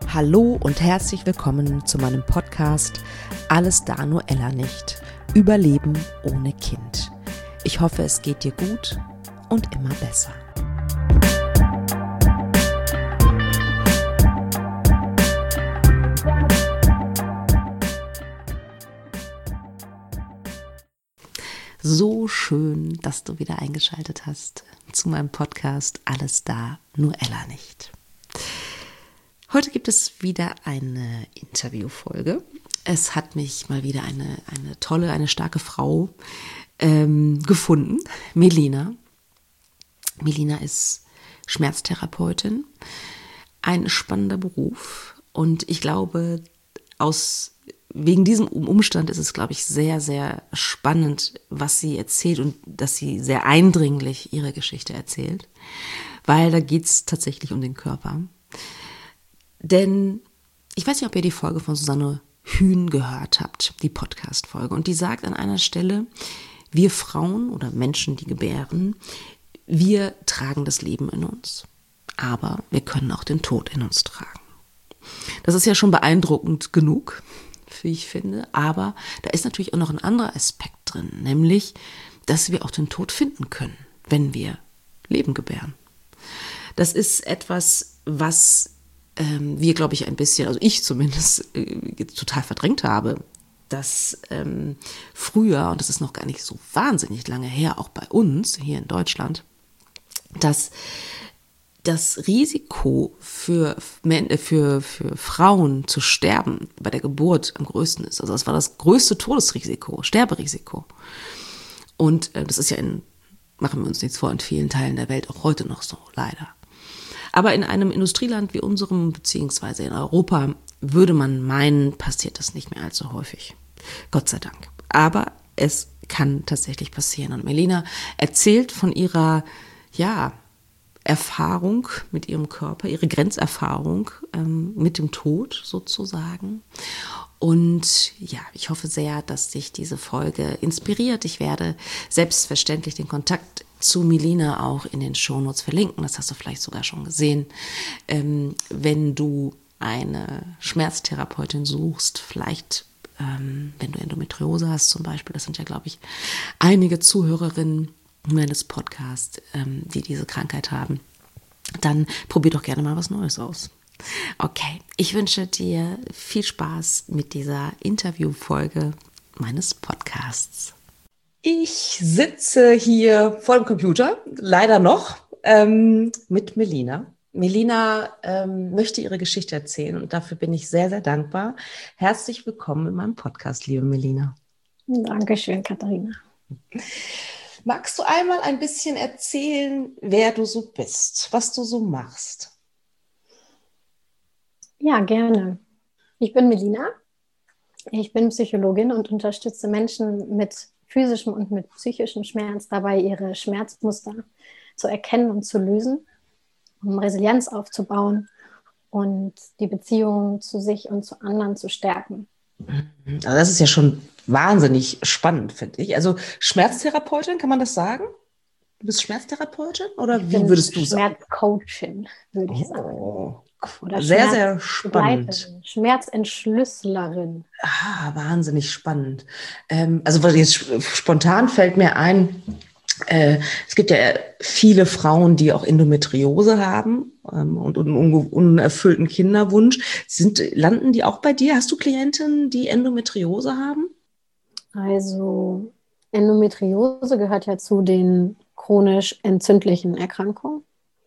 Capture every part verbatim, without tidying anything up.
Hallo und herzlich willkommen zu meinem Podcast Alles da, nur Ella nicht. Überleben ohne Kind. Ich hoffe, es geht dir gut und immer besser. So schön, dass du wieder eingeschaltet hast zu meinem Podcast Alles da, nur Ella nicht. Heute gibt es wieder eine Interviewfolge. Es hat mich mal wieder eine, eine tolle, eine starke Frau ähm, gefunden, Melina. Melina ist Schmerztherapeutin, ein spannender Beruf und ich glaube, aus wegen diesem Umstand ist es, glaube ich, sehr, sehr spannend, was sie erzählt und dass sie sehr eindringlich ihre Geschichte erzählt, weil da geht es tatsächlich um den Körper. Denn ich weiß nicht, ob ihr die Folge von Susanne Hühn gehört habt, die Podcast-Folge. Und die sagt an einer Stelle, wir Frauen oder Menschen, die gebären, wir tragen das Leben in uns. Aber wir können auch den Tod in uns tragen. Das ist ja schon beeindruckend genug, wie ich finde. Aber da ist natürlich auch noch ein anderer Aspekt drin, nämlich, dass wir auch den Tod finden können, wenn wir Leben gebären. Das ist etwas, was wir, glaube ich, ein bisschen, also ich zumindest, äh, total verdrängt habe, dass ähm, früher, und das ist noch gar nicht so wahnsinnig lange her, auch bei uns hier in Deutschland, dass das Risiko für, für, für Frauen zu sterben bei der Geburt am größten ist. Also das war das größte Todesrisiko, Sterberisiko. Und äh, das ist ja in, machen wir uns nichts vor, in vielen Teilen der Welt auch heute noch so, leider. Aber in einem Industrieland wie unserem, beziehungsweise in Europa, würde man meinen, passiert das nicht mehr allzu häufig. Gott sei Dank. Aber es kann tatsächlich passieren. Und Melina erzählt von ihrer, ja, Erfahrung mit ihrem Körper, ihre Grenzerfahrung ähm, mit dem Tod sozusagen. Und ja, ich hoffe sehr, dass dich diese Folge inspiriert. Ich werde selbstverständlich den Kontakt zu Melina auch in den Shownotes verlinken. Das hast du vielleicht sogar schon gesehen. Ähm, wenn du eine Schmerztherapeutin suchst, vielleicht ähm, wenn du Endometriose hast zum Beispiel, das sind ja, glaube ich, einige Zuhörerinnen meines Podcasts, ähm, die diese Krankheit haben, dann probier doch gerne mal was Neues aus. Okay, ich wünsche dir viel Spaß mit dieser Interviewfolge meines Podcasts. Ich sitze hier vor dem Computer, leider noch, ähm, mit Melina. Melina ähm, möchte ihre Geschichte erzählen und dafür bin ich sehr, sehr dankbar. Herzlich willkommen in meinem Podcast, liebe Melina. Dankeschön, Katharina. Magst du einmal ein bisschen erzählen, wer du so bist, was du so machst? Ja, gerne. Ich bin Melina. Ich bin Psychologin und unterstütze Menschen mit physischem und mit psychischem Schmerz dabei, ihre Schmerzmuster zu erkennen und zu lösen, um Resilienz aufzubauen und die Beziehung zu sich und zu anderen zu stärken. Also das ist ja schon wahnsinnig spannend, finde ich. Also Schmerztherapeutin, kann man das sagen? Du bist Schmerztherapeutin oder ich wie würdest du sagen? Schmerzcoachin, würde ich sagen. Oh, oder sehr, sehr spannend. Schmerzentschlüssellerin. Ah, wahnsinnig spannend. Ähm, also was jetzt spontan fällt mir ein, äh, es gibt ja viele Frauen, die auch Endometriose haben ähm, und einen un- unerfüllten Kinderwunsch. Sind, landen die auch bei dir? Hast du Klientinnen, die Endometriose haben? Also Endometriose gehört ja zu den chronisch entzündlichen Erkrankungen.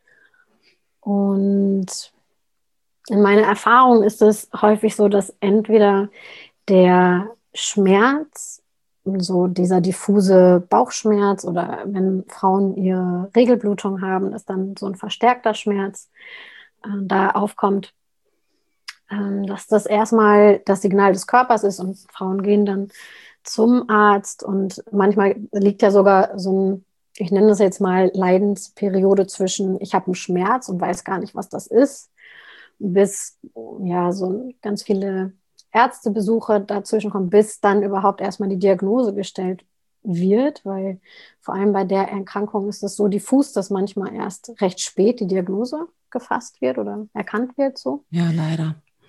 Und in meiner Erfahrung ist es häufig so, dass entweder der Schmerz, so dieser diffuse Bauchschmerz oder wenn Frauen ihre Regelblutung haben, dass dann so ein verstärkter Schmerz äh, da aufkommt, äh, dass das erstmal das Signal des Körpers ist und Frauen gehen dann zum Arzt und manchmal liegt ja sogar so ein, ich nenne das jetzt mal Leidensperiode zwischen, ich habe einen Schmerz und weiß gar nicht, was das ist, bis ja so ganz viele Ärztebesuche dazwischen kommen, bis dann überhaupt erstmal die Diagnose gestellt wird, weil vor allem bei der Erkrankung ist es so diffus, dass manchmal erst recht spät die Diagnose gefasst wird oder erkannt wird so. Ja, leider.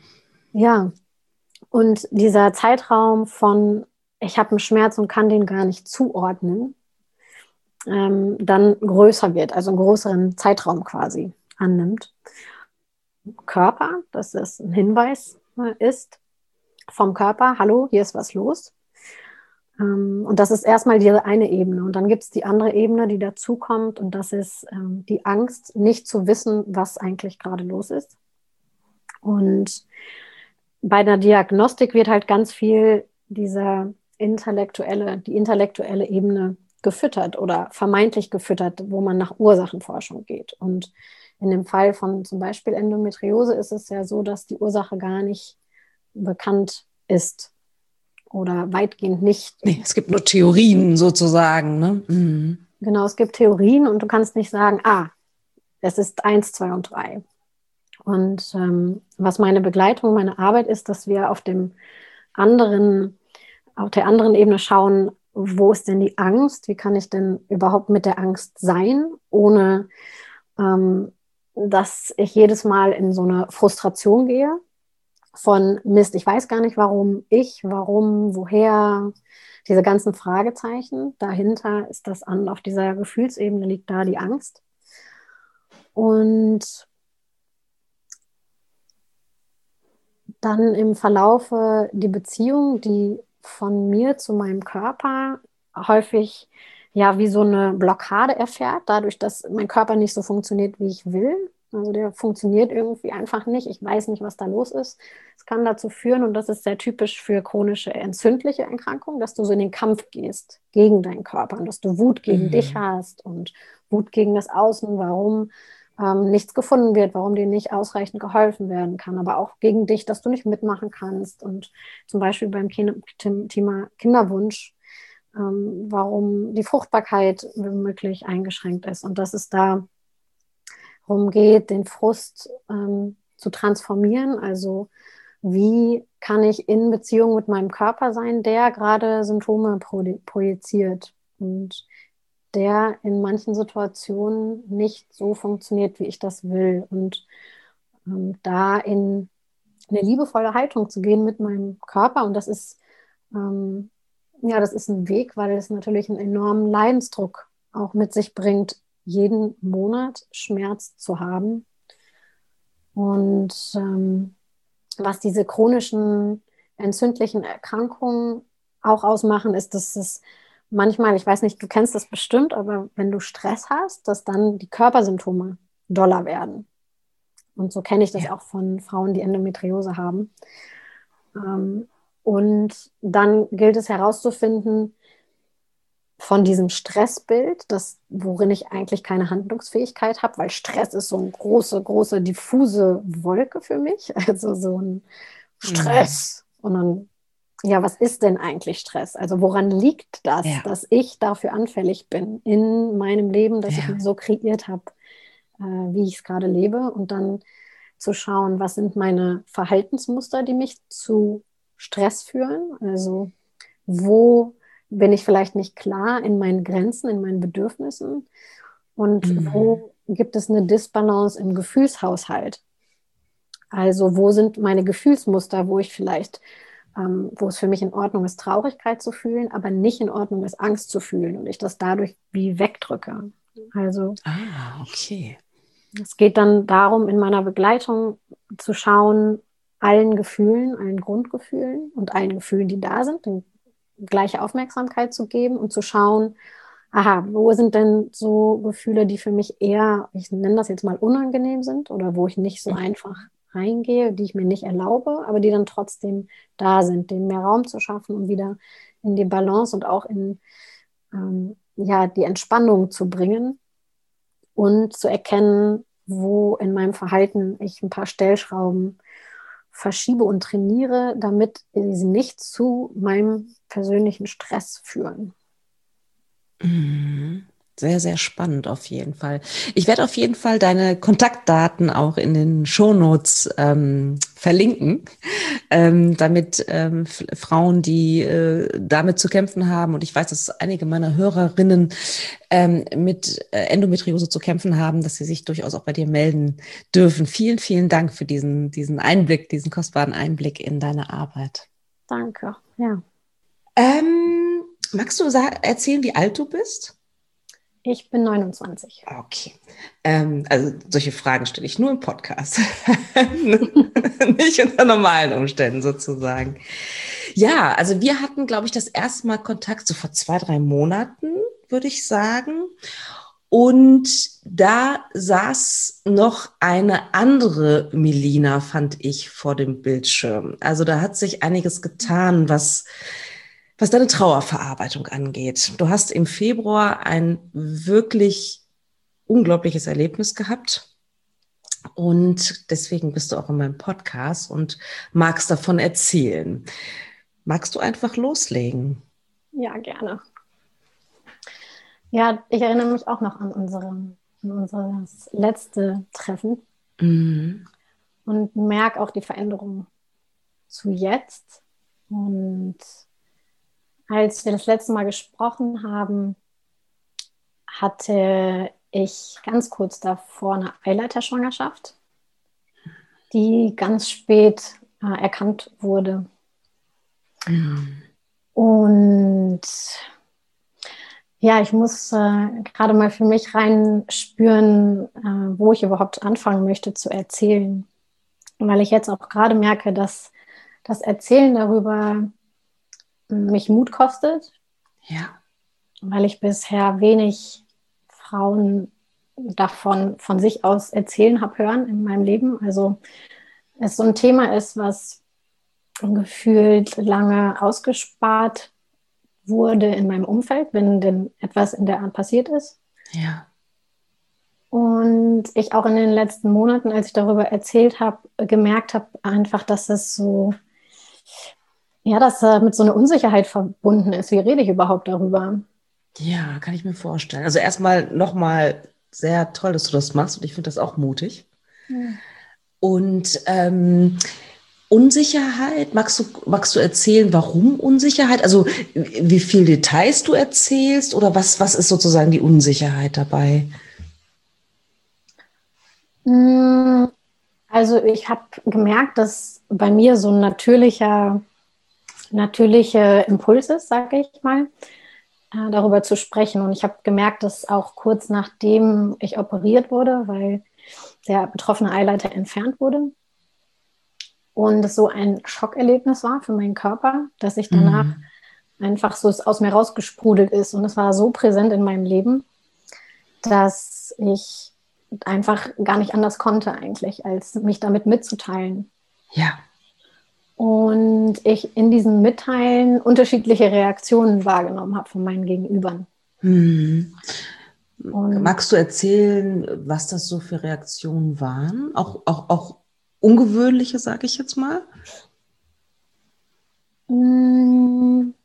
Ja, und dieser Zeitraum von, ich habe einen Schmerz und kann den gar nicht zuordnen, ähm, dann größer wird, also einen größeren Zeitraum quasi annimmt. Körper, dass es ein Hinweis äh, ist vom Körper, hallo, hier ist was los. Ähm, und das ist erstmal diese eine Ebene. Und dann gibt es die andere Ebene, die dazukommt, und das ist ähm, die Angst, nicht zu wissen, was eigentlich gerade los ist. Und bei der Diagnostik wird halt ganz viel dieser intellektuelle, die intellektuelle Ebene gefüttert oder vermeintlich gefüttert, wo man nach Ursachenforschung geht. Und in dem Fall von zum Beispiel Endometriose ist es ja so, dass die Ursache gar nicht bekannt ist oder weitgehend nicht. Nee, es gibt nur Theorien sozusagen, ne? Mhm. Genau, es gibt Theorien und du kannst nicht sagen, ah, es ist eins, zwei und drei. Und ähm, was meine Begleitung, meine Arbeit ist, dass wir auf dem anderen, auf der anderen Ebene schauen, wo ist denn die Angst? Wie kann ich denn überhaupt mit der Angst sein, ohne ähm, dass ich jedes Mal in so eine Frustration gehe von Mist, ich weiß gar nicht, warum ich, warum, woher, diese ganzen Fragezeichen. Dahinter ist das an, auf dieser Gefühlsebene liegt da die Angst. Und dann im Verlaufe die Beziehung, die von mir zu meinem Körper häufig ja wie so eine Blockade erfährt, dadurch, dass mein Körper nicht so funktioniert, wie ich will. Also der funktioniert irgendwie einfach nicht. Ich weiß nicht, was da los ist. Es kann dazu führen, und das ist sehr typisch für chronische entzündliche Erkrankungen, dass du so in den Kampf gehst gegen deinen Körper und dass du Wut gegen dich Mhm. hast und Wut gegen das Außen. Warum ähm, nichts gefunden wird, warum dir nicht ausreichend geholfen werden kann, aber auch gegen dich, dass du nicht mitmachen kannst. Und zum Beispiel beim Thema Kinderwunsch, ähm, warum die Fruchtbarkeit womöglich eingeschränkt ist. Und dass es darum geht, den Frust ähm, zu transformieren. Also wie kann ich in Beziehung mit meinem Körper sein, der gerade Symptome projiziert und der in manchen Situationen nicht so funktioniert, wie ich das will. Und ähm, da in eine liebevolle Haltung zu gehen mit meinem Körper. Und das ist, ähm, ja, das ist ein Weg, weil es natürlich einen enormen Leidensdruck auch mit sich bringt, jeden Monat Schmerz zu haben. Und ähm, was diese chronischen entzündlichen Erkrankungen auch ausmachen, ist, dass es manchmal, ich weiß nicht, du kennst das bestimmt, aber wenn du Stress hast, dass dann die Körpersymptome doller werden. Und so kenne ich das Ja. auch von Frauen, die Endometriose haben. Ähm, und dann gilt es herauszufinden von diesem Stressbild, das, worin ich eigentlich keine Handlungsfähigkeit habe, weil Stress ist so eine große, große, diffuse Wolke für mich. Also so ein Mhm. Stress. Und dann, ja, was ist denn eigentlich Stress? Also woran liegt das, Ja, dass ich dafür anfällig bin in meinem Leben, das ich mir ja. so kreiert habe, äh, wie ich es gerade lebe? Und dann zu schauen, was sind meine Verhaltensmuster, die mich zu Stress führen? Also wo bin ich vielleicht nicht klar in meinen Grenzen, in meinen Bedürfnissen? Und Mhm. wo gibt es eine Disbalance im Gefühlshaushalt? Also wo sind meine Gefühlsmuster, wo ich vielleicht, ähm, wo es für mich in Ordnung ist, Traurigkeit zu fühlen, aber nicht in Ordnung ist, Angst zu fühlen und ich das dadurch wie wegdrücke. Also Ah, okay. es geht dann darum, in meiner Begleitung zu schauen, allen Gefühlen, allen Grundgefühlen und allen Gefühlen, die da sind, die gleiche Aufmerksamkeit zu geben und zu schauen, aha, wo sind denn so Gefühle, die für mich eher, ich nenne das jetzt mal unangenehm sind oder wo ich nicht so einfach reingehe, die ich mir nicht erlaube, aber die dann trotzdem da sind, denen mehr Raum zu schaffen, um wieder in die Balance und auch in ähm, ja, die Entspannung zu bringen und zu erkennen, wo in meinem Verhalten ich ein paar Stellschrauben verschiebe und trainiere, damit sie nicht zu meinem persönlichen Stress führen. Mhm. Sehr, sehr spannend auf jeden Fall. Ich werde auf jeden Fall deine Kontaktdaten auch in den Shownotes ähm, verlinken, ähm, damit ähm, Frauen, die äh, damit zu kämpfen haben, und ich weiß, dass einige meiner Hörerinnen ähm, mit äh, Endometriose zu kämpfen haben, dass sie sich durchaus auch bei dir melden dürfen. Vielen, vielen Dank für diesen, diesen Einblick, diesen kostbaren Einblick in deine Arbeit. Danke, ja. Ähm, magst du sa- erzählen, wie alt du bist? Ich bin neunundzwanzig. Okay. Ähm, also solche Fragen stelle ich nur im Podcast. Nicht unter normalen Umständen sozusagen. Ja, also wir hatten, glaube ich, das erste Mal Kontakt so vor zwei, drei Monaten, würde ich sagen. Und da saß noch eine andere Melina, fand ich, vor dem Bildschirm. Also da hat sich einiges getan, was was deine Trauerverarbeitung angeht. Du hast im Februar ein wirklich unglaubliches Erlebnis gehabt und deswegen bist du auch in meinem Podcast und magst davon erzählen. Magst du einfach loslegen? Ja, gerne. Ja, ich erinnere mich auch noch an, unsere, an unser letzte Treffen Mhm. und merke auch die Veränderung zu jetzt. Und als wir das letzte Mal gesprochen haben, hatte ich ganz kurz davor eine Eileiterschwangerschaft, die ganz spät äh, erkannt wurde. Mhm. Und ja, ich muss äh, gerade mal für mich reinspüren, äh, wo ich überhaupt anfangen möchte zu erzählen. Weil ich jetzt auch gerade merke, dass das Erzählen darüber mich Mut kostet, Ja. weil ich bisher wenig Frauen davon von sich aus erzählen habe hören in meinem Leben. Also es so ein Thema ist, was gefühlt lange ausgespart wurde in meinem Umfeld, wenn denn etwas in der Art passiert ist. Ja. Und ich auch in den letzten Monaten, als ich darüber erzählt habe, gemerkt habe einfach, dass es so, ja, dass äh, mit so einer Unsicherheit verbunden ist. Wie rede ich überhaupt darüber? Ja, kann ich mir vorstellen. Also erstmal nochmal sehr toll, dass du das machst und ich finde das auch mutig. Ja. Und ähm, Unsicherheit, magst du, magst du erzählen, warum Unsicherheit? Also wie viel Details du erzählst oder was, was ist sozusagen die Unsicherheit dabei? Also ich habe gemerkt, dass bei mir so ein natürlicher, natürlicher Impuls ist, sage ich mal, äh, darüber zu sprechen. Und ich habe gemerkt, dass auch kurz nachdem ich operiert wurde, weil der betroffene Eileiter entfernt wurde, und es so ein Schockerlebnis war für meinen Körper, dass ich danach Mhm. einfach so es aus mir rausgesprudelt ist. Und es war so präsent in meinem Leben, dass ich einfach gar nicht anders konnte eigentlich, als mich damit mitzuteilen. Ja. Und ich in diesem Mitteilen unterschiedliche Reaktionen wahrgenommen habe von meinen Gegenübern. Mhm. Und Magst du erzählen, was das so für Reaktionen waren? Auch, auch, auch ungewöhnliche, sage ich jetzt mal? mh,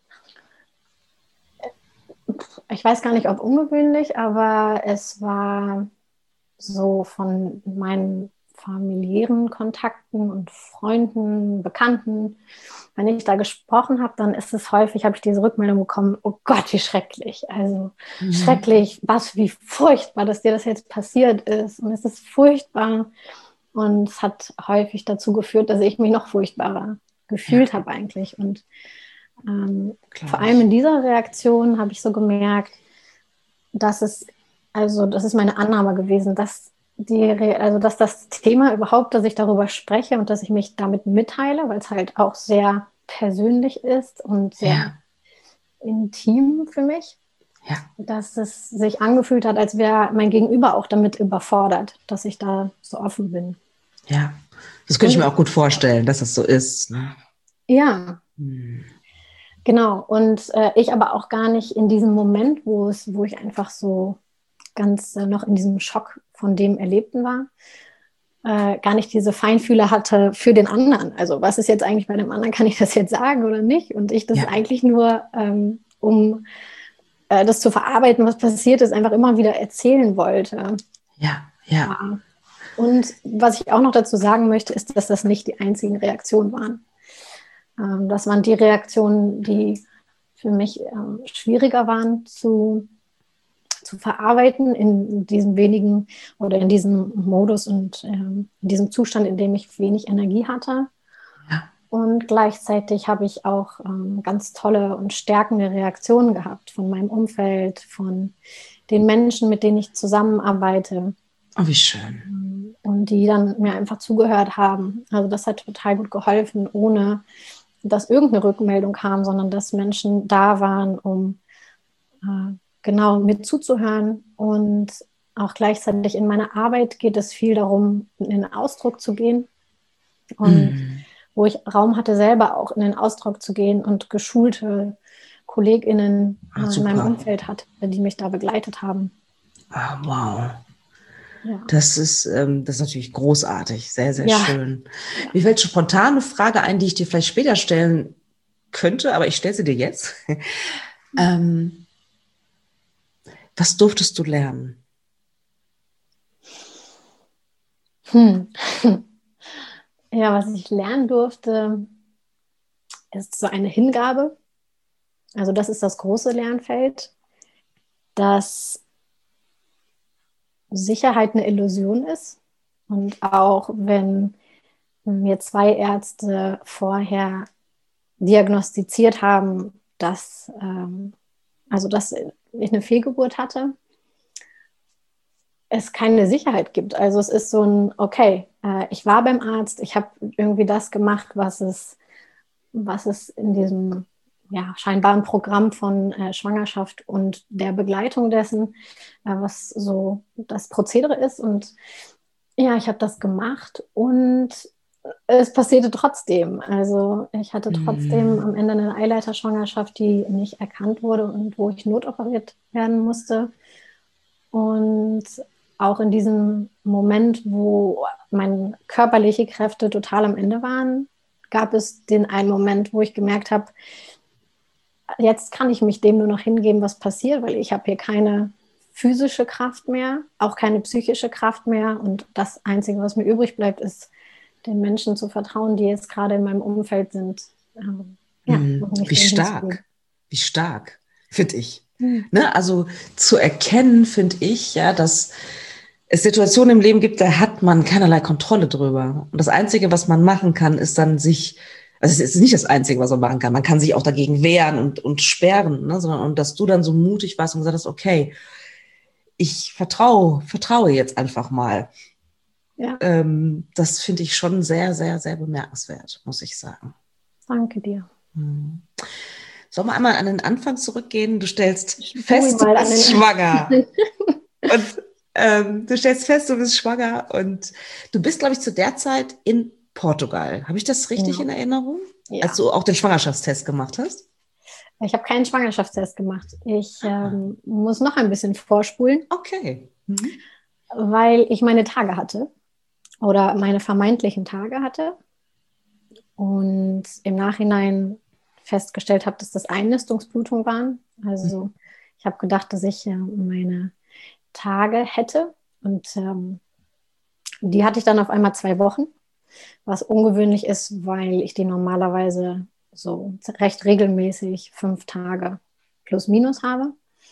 ich weiß gar nicht, ob ungewöhnlich, aber es war so von meinen familiären Kontakten und Freunden, Bekannten, wenn ich da gesprochen habe, dann ist es häufig, habe ich diese Rückmeldung bekommen, oh Gott, wie schrecklich. Also Mhm. schrecklich, was, wie furchtbar, dass dir das jetzt passiert ist. Und es ist furchtbar. Und es hat häufig dazu geführt, dass ich mich noch furchtbarer Ja, gefühlt habe eigentlich. Und ähm, vor glaube allem in ich. dieser Reaktion habe ich so gemerkt, dass es, also das ist meine Annahme gewesen, dass die, also dass das Thema überhaupt, dass ich darüber spreche und dass ich mich damit mitteile, weil es halt auch sehr persönlich ist und sehr Ja, intim für mich, ja, dass es sich angefühlt hat, als wäre mein Gegenüber auch damit überfordert, dass ich da so offen bin. ja. Das könnte ich mir Und auch gut vorstellen, dass das so ist. Ne? ja, Hm. genau. Und äh, ich aber auch gar nicht in diesem Moment, wo es, wo ich einfach so ganz äh, noch in diesem Schock von dem Erlebten war, äh, gar nicht diese Feinfühle hatte für den anderen. Also was ist jetzt eigentlich bei dem anderen, kann ich das jetzt sagen oder nicht? Und ich das Ja, eigentlich nur, ähm, um äh, das zu verarbeiten, was passiert ist, einfach immer wieder erzählen wollte. Ja, ja. Ja. Und was ich auch noch dazu sagen möchte, ist, dass das nicht die einzigen Reaktionen waren. Ähm, das waren die Reaktionen, die für mich ähm, schwieriger waren zu, zu verarbeiten in diesem wenigen oder in diesem Modus und ähm, in diesem Zustand, in dem ich wenig Energie hatte. Ja. Und gleichzeitig habe ich auch ähm, ganz tolle und stärkende Reaktionen gehabt von meinem Umfeld, von den Menschen, mit denen ich zusammenarbeite. Oh, wie schön. Und die dann mir einfach zugehört haben. Also das hat total gut geholfen, ohne dass irgendeine Rückmeldung kam, sondern dass Menschen da waren, um äh, genau mit zuzuhören. Und auch gleichzeitig in meiner Arbeit geht es viel darum, in den Ausdruck zu gehen. Und mm. wo ich Raum hatte, selber auch in den Ausdruck zu gehen und geschulte KollegInnen ah, in meinem Umfeld hatte, die mich da begleitet haben. Ah, wow. Ja. Das ist, ähm, das ist natürlich großartig, sehr, sehr ja. schön. Mir fällt spontan eine Frage ein, die ich dir vielleicht später stellen könnte, aber ich stelle sie dir jetzt. ähm, was durftest du lernen? Hm. Ja, was ich lernen durfte, ist so eine Hingabe. Also das ist das große Lernfeld, dass Sicherheit eine Illusion ist. Und auch wenn mir zwei Ärzte vorher diagnostiziert haben, dass, ähm, also dass ich eine Fehlgeburt hatte, es keine Sicherheit gibt. Also es ist so ein, okay, äh, ich war beim Arzt, ich habe irgendwie das gemacht, was es, was es in diesem ja, scheinbaren Programm von äh, Schwangerschaft und der Begleitung dessen, äh, was so das Prozedere ist. Und ja, ich habe das gemacht und es passierte trotzdem. Also ich hatte trotzdem mm. am Ende eine Eileiterschwangerschaft, die nicht erkannt wurde und wo ich notoperiert werden musste. Und auch in diesem Moment, wo meine körperliche Kräfte total am Ende waren, gab es den einen Moment, wo ich gemerkt habe, jetzt kann ich mich dem nur noch hingeben, was passiert, weil ich habe hier keine physische Kraft mehr, auch keine psychische Kraft mehr. Und das Einzige, was mir übrig bleibt, ist, den Menschen zu vertrauen, die jetzt gerade in meinem Umfeld sind. Ähm, ja, mm, wie stark, wie stark, finde ich. Mm. Ne? Also zu erkennen, finde ich, ja, dass es Situationen im Leben gibt, da hat man keinerlei Kontrolle drüber. Und das Einzige, was man machen kann, ist dann sich, also es ist nicht das Einzige, was man machen kann, man kann sich auch dagegen wehren und, und sperren, ne? Sondern und dass du dann so mutig warst und gesagt hast, okay, ich vertraue, vertraue jetzt einfach mal. Ja. Ähm, das finde ich schon sehr, sehr, sehr bemerkenswert, muss ich sagen. Danke dir. Hm. Sollen wir einmal an den Anfang zurückgehen? Du stellst ich fest, du bist schwanger. und ähm, du stellst fest, du bist schwanger und du bist, glaube ich, zu der Zeit in Portugal. Habe ich das richtig ja. in Erinnerung? Ja. Als du auch den Schwangerschaftstest gemacht hast? Ich habe keinen Schwangerschaftstest gemacht. Ich ähm, muss noch ein bisschen vorspulen. Okay. Mhm. Weil ich meine Tage hatte oder meine vermeintlichen Tage hatte und im Nachhinein festgestellt habe, dass das Einnistungsblutungen waren. Also mhm. ich habe gedacht, dass ich äh, meine Tage hätte und ähm, die hatte ich dann auf einmal zwei Wochen, was ungewöhnlich ist, weil ich die normalerweise so recht regelmäßig fünf Tage plus minus habe.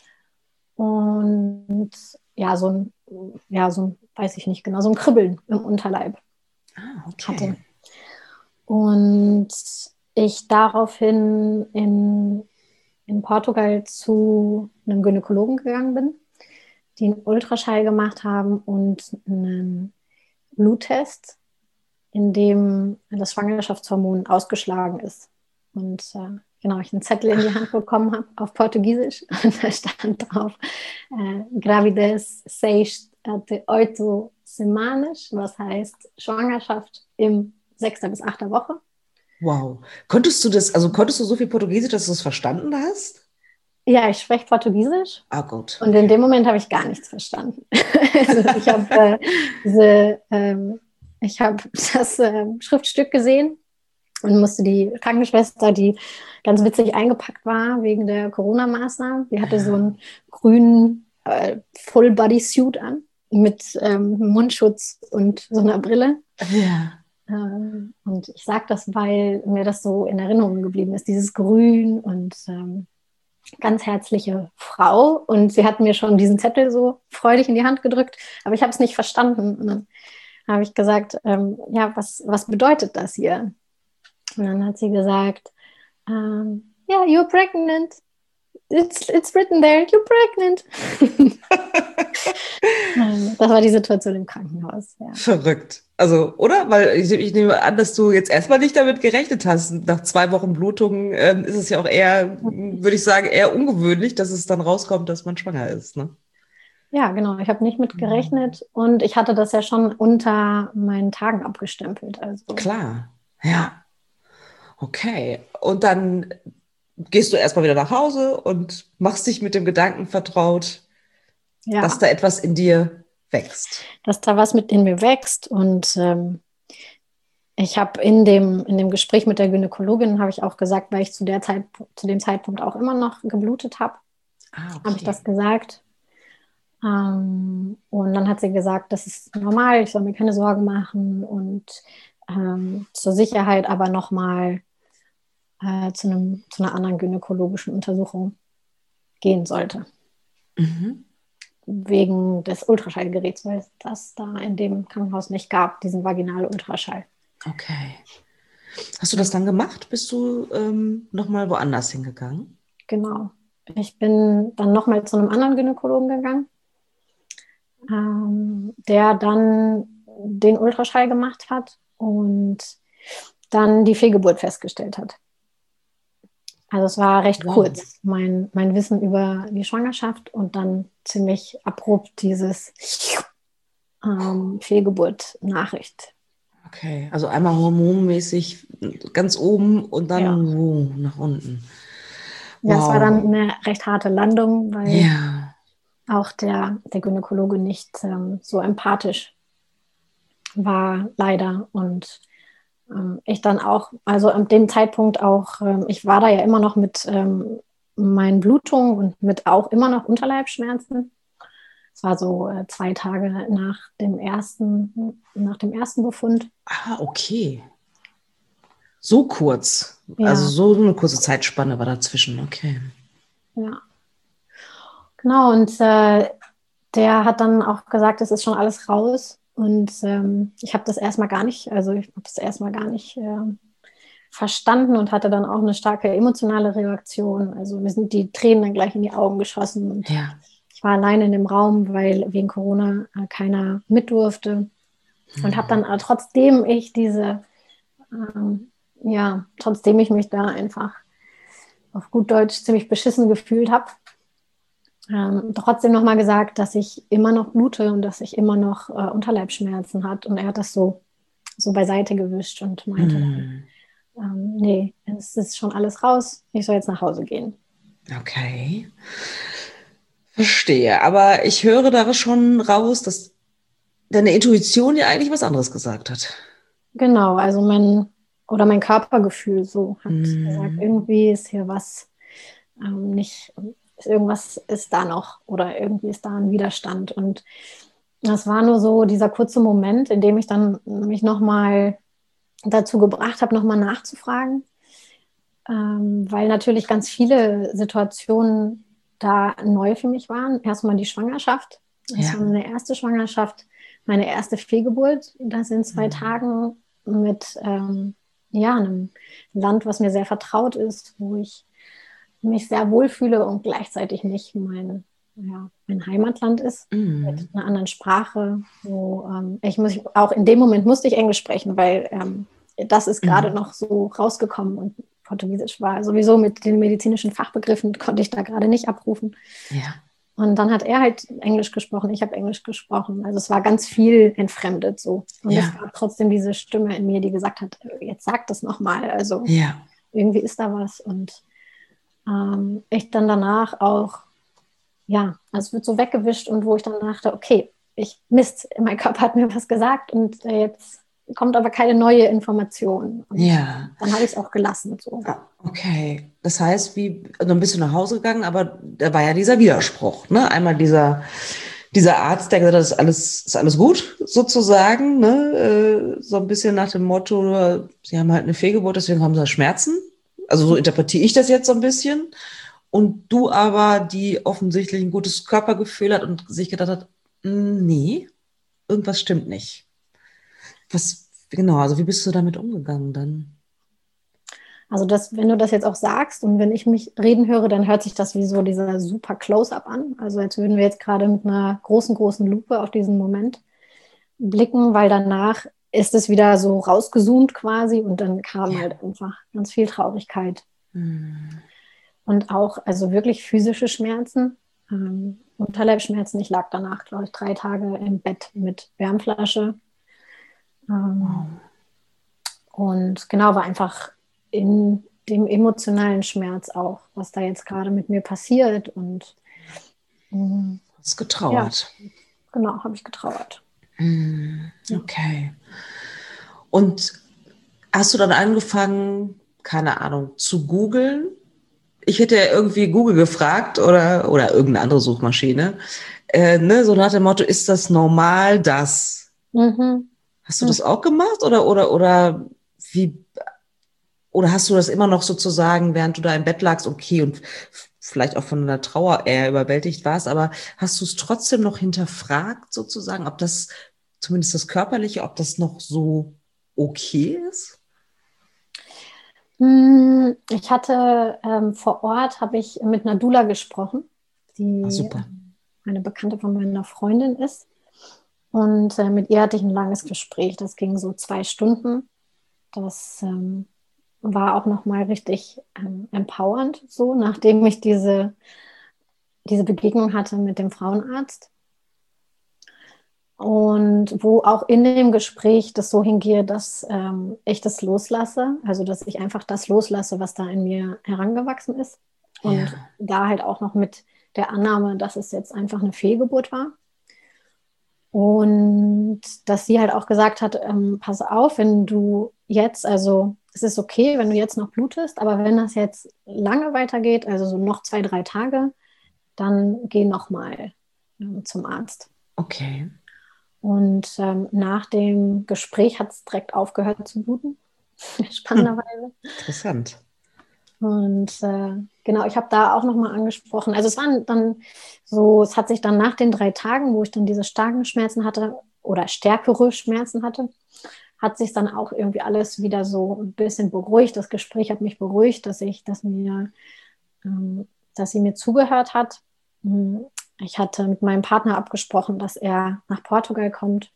Und ja, so ein, ja, so ein, weiß ich nicht genau, so ein Kribbeln im Unterleib ah, okay. hatte. Und ich daraufhin in, in Portugal zu einem Gynäkologen gegangen bin, die einen Ultraschall gemacht haben und einen Bluttest, in dem das Schwangerschaftshormon ausgeschlagen ist. Und äh, genau, ich einen Zettel in die Hand bekommen habe auf Portugiesisch und da stand drauf äh, Gravidez seis até oito semanas, was heißt Schwangerschaft im sechster bis achter Woche. Wow. Konntest du das, also konntest du so viel Portugiesisch, dass du es verstanden hast? Ja, ich spreche Portugiesisch. Ah, gut. Und in dem Moment habe ich gar nichts verstanden. Also ich habe äh, diese, ähm, ich habe das äh, Schriftstück gesehen und musste die Krankenschwester, die ganz witzig eingepackt war wegen der Corona-Maßnahmen, die hatte so einen grünen äh, Full-Body-Suit an mit ähm, Mundschutz und so einer Brille. Ja. Ähm, und ich sage das, weil mir das so in Erinnerung geblieben ist, dieses Grün und ähm, ganz herzliche Frau. Und sie hat mir schon diesen Zettel so freudig in die Hand gedrückt, aber ich habe es nicht verstanden. Und dann habe ich gesagt, ähm, ja, was, was bedeutet das hier? Und dann hat sie gesagt, ähm, ja, you're pregnant. It's, it's written there, you're pregnant. Das war die Situation im Krankenhaus. Ja. Verrückt. Also, oder? Weil ich, ich nehme an, dass du jetzt erstmal nicht damit gerechnet hast. Nach zwei Wochen Blutung ähm, ist es ja auch eher, würde ich sagen, eher ungewöhnlich, dass es dann rauskommt, dass man schwanger ist. Ne? Ja, genau. Ich habe nicht mit gerechnet und ich hatte das ja schon unter meinen Tagen abgestempelt. Also, Klar. Ja. Okay. Und dann gehst du erstmal wieder nach Hause und machst dich mit dem Gedanken vertraut, ja, dass da etwas in dir wächst. dass da was mit in mir wächst. Und ähm, ich habe in dem, in dem Gespräch mit der Gynäkologin, habe ich auch gesagt, weil ich zu, der Zeit, zu dem Zeitpunkt auch immer noch geblutet habe, Ah, okay. habe ich das gesagt. Ähm, und dann hat sie gesagt, das ist normal, ich soll mir keine Sorgen machen und ähm, zur Sicherheit aber nochmal äh, zu, einem, zu einer anderen gynäkologischen Untersuchung gehen sollte. Mhm. Wegen des Ultraschallgeräts, weil es das da in dem Krankenhaus nicht gab, diesen Vaginal-Ultraschall. Okay. Hast du das dann gemacht? Bist du ähm, nochmal woanders hingegangen? Genau. Ich bin dann nochmal zu einem anderen Gynäkologen gegangen, ähm, der dann den Ultraschall gemacht hat und dann die Fehlgeburt festgestellt hat. Also es war recht Wow. kurz, mein, mein Wissen über die Schwangerschaft und dann ziemlich abrupt dieses ähm, Fehlgeburt-Nachricht. Okay, also einmal hormonmäßig ganz oben und dann Ja. wow, nach unten. Ja, es war Wow. dann eine recht harte Landung, weil Ja. auch der, der Gynäkologe nicht ähm, so empathisch war, leider. Und ähm, ich dann auch, also an dem Zeitpunkt auch, ähm, ich war da ja immer noch mit ähm, meinen Blutungen und mit auch immer noch Unterleibsschmerzen. Es war so äh, zwei Tage nach dem ersten, nach dem ersten Befund. Ah, okay. So kurz. Also Ja, so eine kurze Zeitspanne war dazwischen. Okay. ja. Genau, und äh, der hat dann auch gesagt, es ist schon alles raus. Und ähm, ich habe das erstmal gar nicht, also ich habe das erstmal gar nicht äh, verstanden und hatte dann auch eine starke emotionale Reaktion. Also mir sind die Tränen dann gleich in die Augen geschossen. Und Ja. ich war alleine in dem Raum, weil wegen Corona äh, keiner mit durfte. Und habe dann, äh, trotzdem ich diese, ähm, ja, trotzdem ich mich da einfach auf gut Deutsch ziemlich beschissen gefühlt habe, ähm, trotzdem nochmal gesagt, dass ich immer noch blute und dass ich immer noch äh, Unterleibsschmerzen hat. Und er hat das so, so beiseite gewischt und meinte dann, Hm. ähm, nee, es ist schon alles raus, ich soll jetzt nach Hause gehen. Okay. Verstehe. Aber ich höre da schon raus, dass deine Intuition dir eigentlich was anderes gesagt hat. Genau, also mein, oder mein Körpergefühl so hat gesagt, Hm. irgendwie ist hier was ähm, nicht, irgendwas ist da noch oder irgendwie ist da ein Widerstand. Und das war nur so dieser kurze Moment, in dem ich dann mich nochmal dazu gebracht habe, nochmal nachzufragen, ähm, weil natürlich ganz viele Situationen da neu für mich waren. Erstmal die Schwangerschaft. Das Ja. war meine erste Schwangerschaft, meine erste Fehlgeburt. Das in zwei Mhm. Tagen mit ähm, ja, einem Land, was mir sehr vertraut ist, wo ich mich sehr wohlfühle und gleichzeitig nicht mein, ja, mein Heimatland ist, Mhm. mit einer anderen Sprache. Wo, ähm, ich muss, auch in dem Moment musste ich Englisch sprechen, weil ähm, das ist gerade Mhm. noch so rausgekommen und Portugiesisch war sowieso mit den medizinischen Fachbegriffen, konnte ich da gerade nicht abrufen. Ja. Und dann hat er halt Englisch gesprochen, ich habe Englisch gesprochen. Also es war ganz viel entfremdet so. Und es Ja. gab trotzdem diese Stimme in mir, die gesagt hat, jetzt sag das nochmal. Also Ja. irgendwie ist da was. Und ähm, ich dann danach auch, ja, also es wird so weggewischt und wo ich dann dachte, okay, ich, Mist, mein Körper hat mir was gesagt und äh, jetzt kommt aber keine neue Information. Und Ja. dann habe ich es auch gelassen. So. Okay, das heißt, wie, also dann bist du nach Hause gegangen, aber da war ja dieser Widerspruch, ne? Einmal dieser, dieser Arzt, der gesagt hat, das ist alles, ist alles gut, sozusagen, ne? Äh, so ein bisschen nach dem Motto, sie haben halt eine Fehlgeburt, deswegen haben sie Schmerzen. Also so interpretiere ich das jetzt so ein bisschen. Und du aber, die offensichtlich ein gutes Körpergefühl hat und sich gedacht hat, nee, irgendwas stimmt nicht. Was, genau, also wie bist du damit umgegangen dann? Also das, wenn du das jetzt auch sagst und wenn ich mich reden höre, dann hört sich das wie so dieser super Close-up an. Also als würden wir jetzt gerade mit einer großen, großen Lupe auf diesen Moment blicken, weil danach ist es wieder so rausgezoomt quasi und dann kam Ja. halt einfach ganz viel Traurigkeit. Hm. Und auch also wirklich physische Schmerzen, ähm, Unterleibsschmerzen. Ich lag danach, glaube ich, drei Tage im Bett mit Wärmflasche. Ähm, und genau, war einfach in dem emotionalen Schmerz auch, was da jetzt gerade mit mir passiert. Und ähm, Hast ja, getrauert. genau, habe ich getrauert. Hm. Ja. Okay. Und hast du dann angefangen, keine Ahnung, zu googeln? Ich hätte ja irgendwie Google gefragt oder, oder irgendeine andere Suchmaschine. Äh, ne, so nach dem Motto, ist das normal, das? Mhm. Hast du das auch gemacht oder, oder, oder wie, oder hast du das immer noch sozusagen, während du da im Bett lagst, okay, und vielleicht auch von einer Trauer eher überwältigt warst, aber hast du es trotzdem noch hinterfragt sozusagen, ob das, zumindest das Körperliche, ob das noch so okay ist? Hm, Ich hatte ähm, vor Ort, habe ich mit einer Doula gesprochen, Ah, die super. ähm, eine Bekannte von meiner Freundin ist. Und äh, mit ihr hatte ich ein langes Gespräch. Das ging so zwei Stunden. Das ähm, war auch nochmal richtig ähm, empowernd, so nachdem ich diese, diese Begegnung hatte mit dem Frauenarzt. Und wo auch in dem Gespräch das so hingehe, dass ähm, ich das loslasse, also dass ich einfach das loslasse, was da in mir herangewachsen ist. Und Ja. da halt auch noch mit der Annahme, dass es jetzt einfach eine Fehlgeburt war. Und dass sie halt auch gesagt hat, ähm, pass auf, wenn du jetzt, also es ist okay, wenn du jetzt noch blutest, aber wenn das jetzt lange weitergeht, also so noch zwei, drei Tage, dann geh nochmal ähm, zum Arzt. Okay. Und ähm, nach dem Gespräch hat es direkt aufgehört zu bluten, Hm. spannenderweise. Interessant. Und äh, genau, ich habe da auch nochmal angesprochen. Also es waren dann so, es hat sich dann nach den drei Tagen, wo ich dann diese starken Schmerzen hatte oder stärkere Schmerzen hatte, hat sich dann auch irgendwie alles wieder so ein bisschen beruhigt. Das Gespräch hat mich beruhigt, dass ich, dass mir, ähm, dass sie mir zugehört hat. Hm, Ich hatte mit meinem Partner abgesprochen, dass er nach Portugal kommt.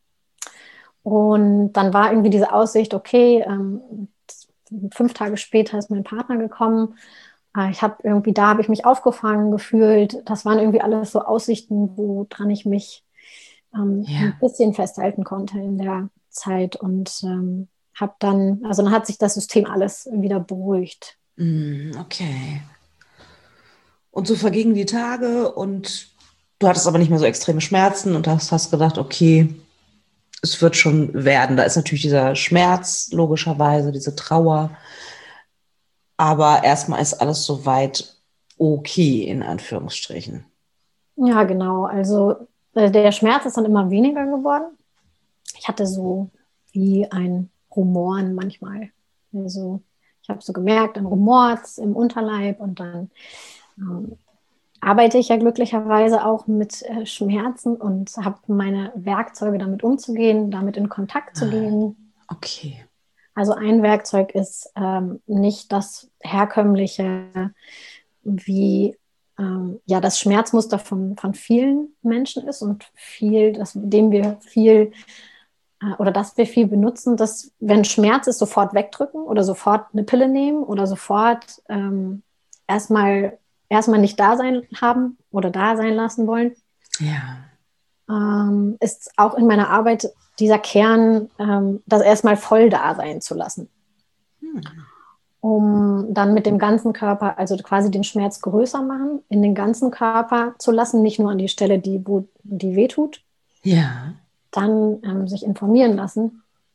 Und dann war irgendwie diese Aussicht, okay, ähm, fünf Tage später ist mein Partner gekommen. Äh, Ich habe irgendwie, da habe ich mich aufgefangen gefühlt. Das waren irgendwie alles so Aussichten, woran ich mich ähm, ein Ja. bisschen festhalten konnte in der Zeit und ähm, habe dann, also dann hat sich das System alles wieder beruhigt. Hm, okay. Und so vergingen die Tage und du hattest aber nicht mehr so extreme Schmerzen und hast, hast gedacht, okay, es wird schon werden. Da ist natürlich dieser Schmerz, logischerweise, diese Trauer. Aber erstmal ist alles soweit okay, in Anführungsstrichen. Ja, genau. Also äh, der Schmerz ist dann immer weniger geworden. Ich hatte so wie ein Rumoren manchmal. Also ich habe so gemerkt, dann rumort es im Unterleib und dann ähm, arbeite ich ja glücklicherweise auch mit äh, Schmerzen und habe meine Werkzeuge, damit umzugehen, damit in Kontakt zu Ah, gehen. okay. Also ein Werkzeug ist ähm, nicht das herkömmliche, wie ähm, ja das Schmerzmuster von, von vielen Menschen ist und viel, das, dem wir viel äh, oder dass wir viel benutzen, dass wenn Schmerz ist, sofort wegdrücken oder sofort eine Pille nehmen oder sofort ähm, erstmal erstmal nicht da sein haben oder da sein lassen wollen, Ja. ähm, ist auch in meiner Arbeit dieser Kern, ähm, das erstmal voll da sein zu lassen, Hm. um dann mit dem ganzen Körper, also quasi den Schmerz größer machen, in den ganzen Körper zu lassen, nicht nur an die Stelle, die, wo die wehtut, Ja. dann ähm, sich informieren lassen.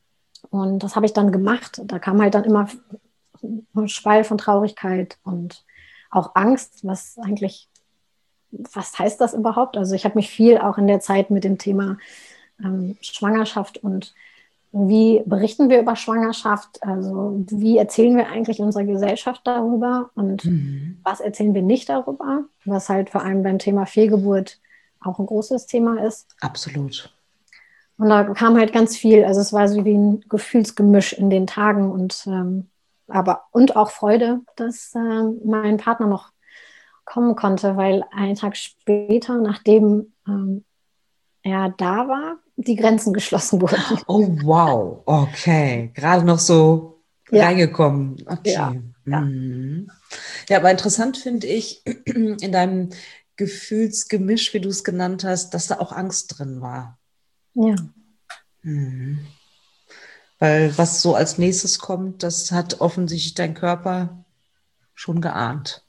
Und das habe ich dann gemacht. Da kam halt dann immer ein Schwall von Traurigkeit und auch Angst, was eigentlich, was heißt das überhaupt? Also ich habe mich viel auch in der Zeit mit dem Thema ähm, Schwangerschaft und wie berichten wir über Schwangerschaft, also wie erzählen wir eigentlich unserer Gesellschaft darüber und mhm. was erzählen wir nicht darüber, was halt vor allem beim Thema Fehlgeburt auch ein großes Thema ist. Absolut. Und da kam halt ganz viel, also es war so wie ein Gefühlsgemisch in den Tagen und ähm, aber und auch Freude, dass äh, mein Partner noch kommen konnte, weil einen Tag später, nachdem ähm, er da war, die Grenzen geschlossen wurden. Oh wow, okay, gerade noch so ja. reingekommen. Okay. Ja, ja. Mhm. Ja, aber interessant finde ich in deinem Gefühlsgemisch, wie du es genannt hast, dass da auch Angst drin war. Ja. Mhm. Weil was so als nächstes kommt, das hat offensichtlich dein Körper schon geahnt.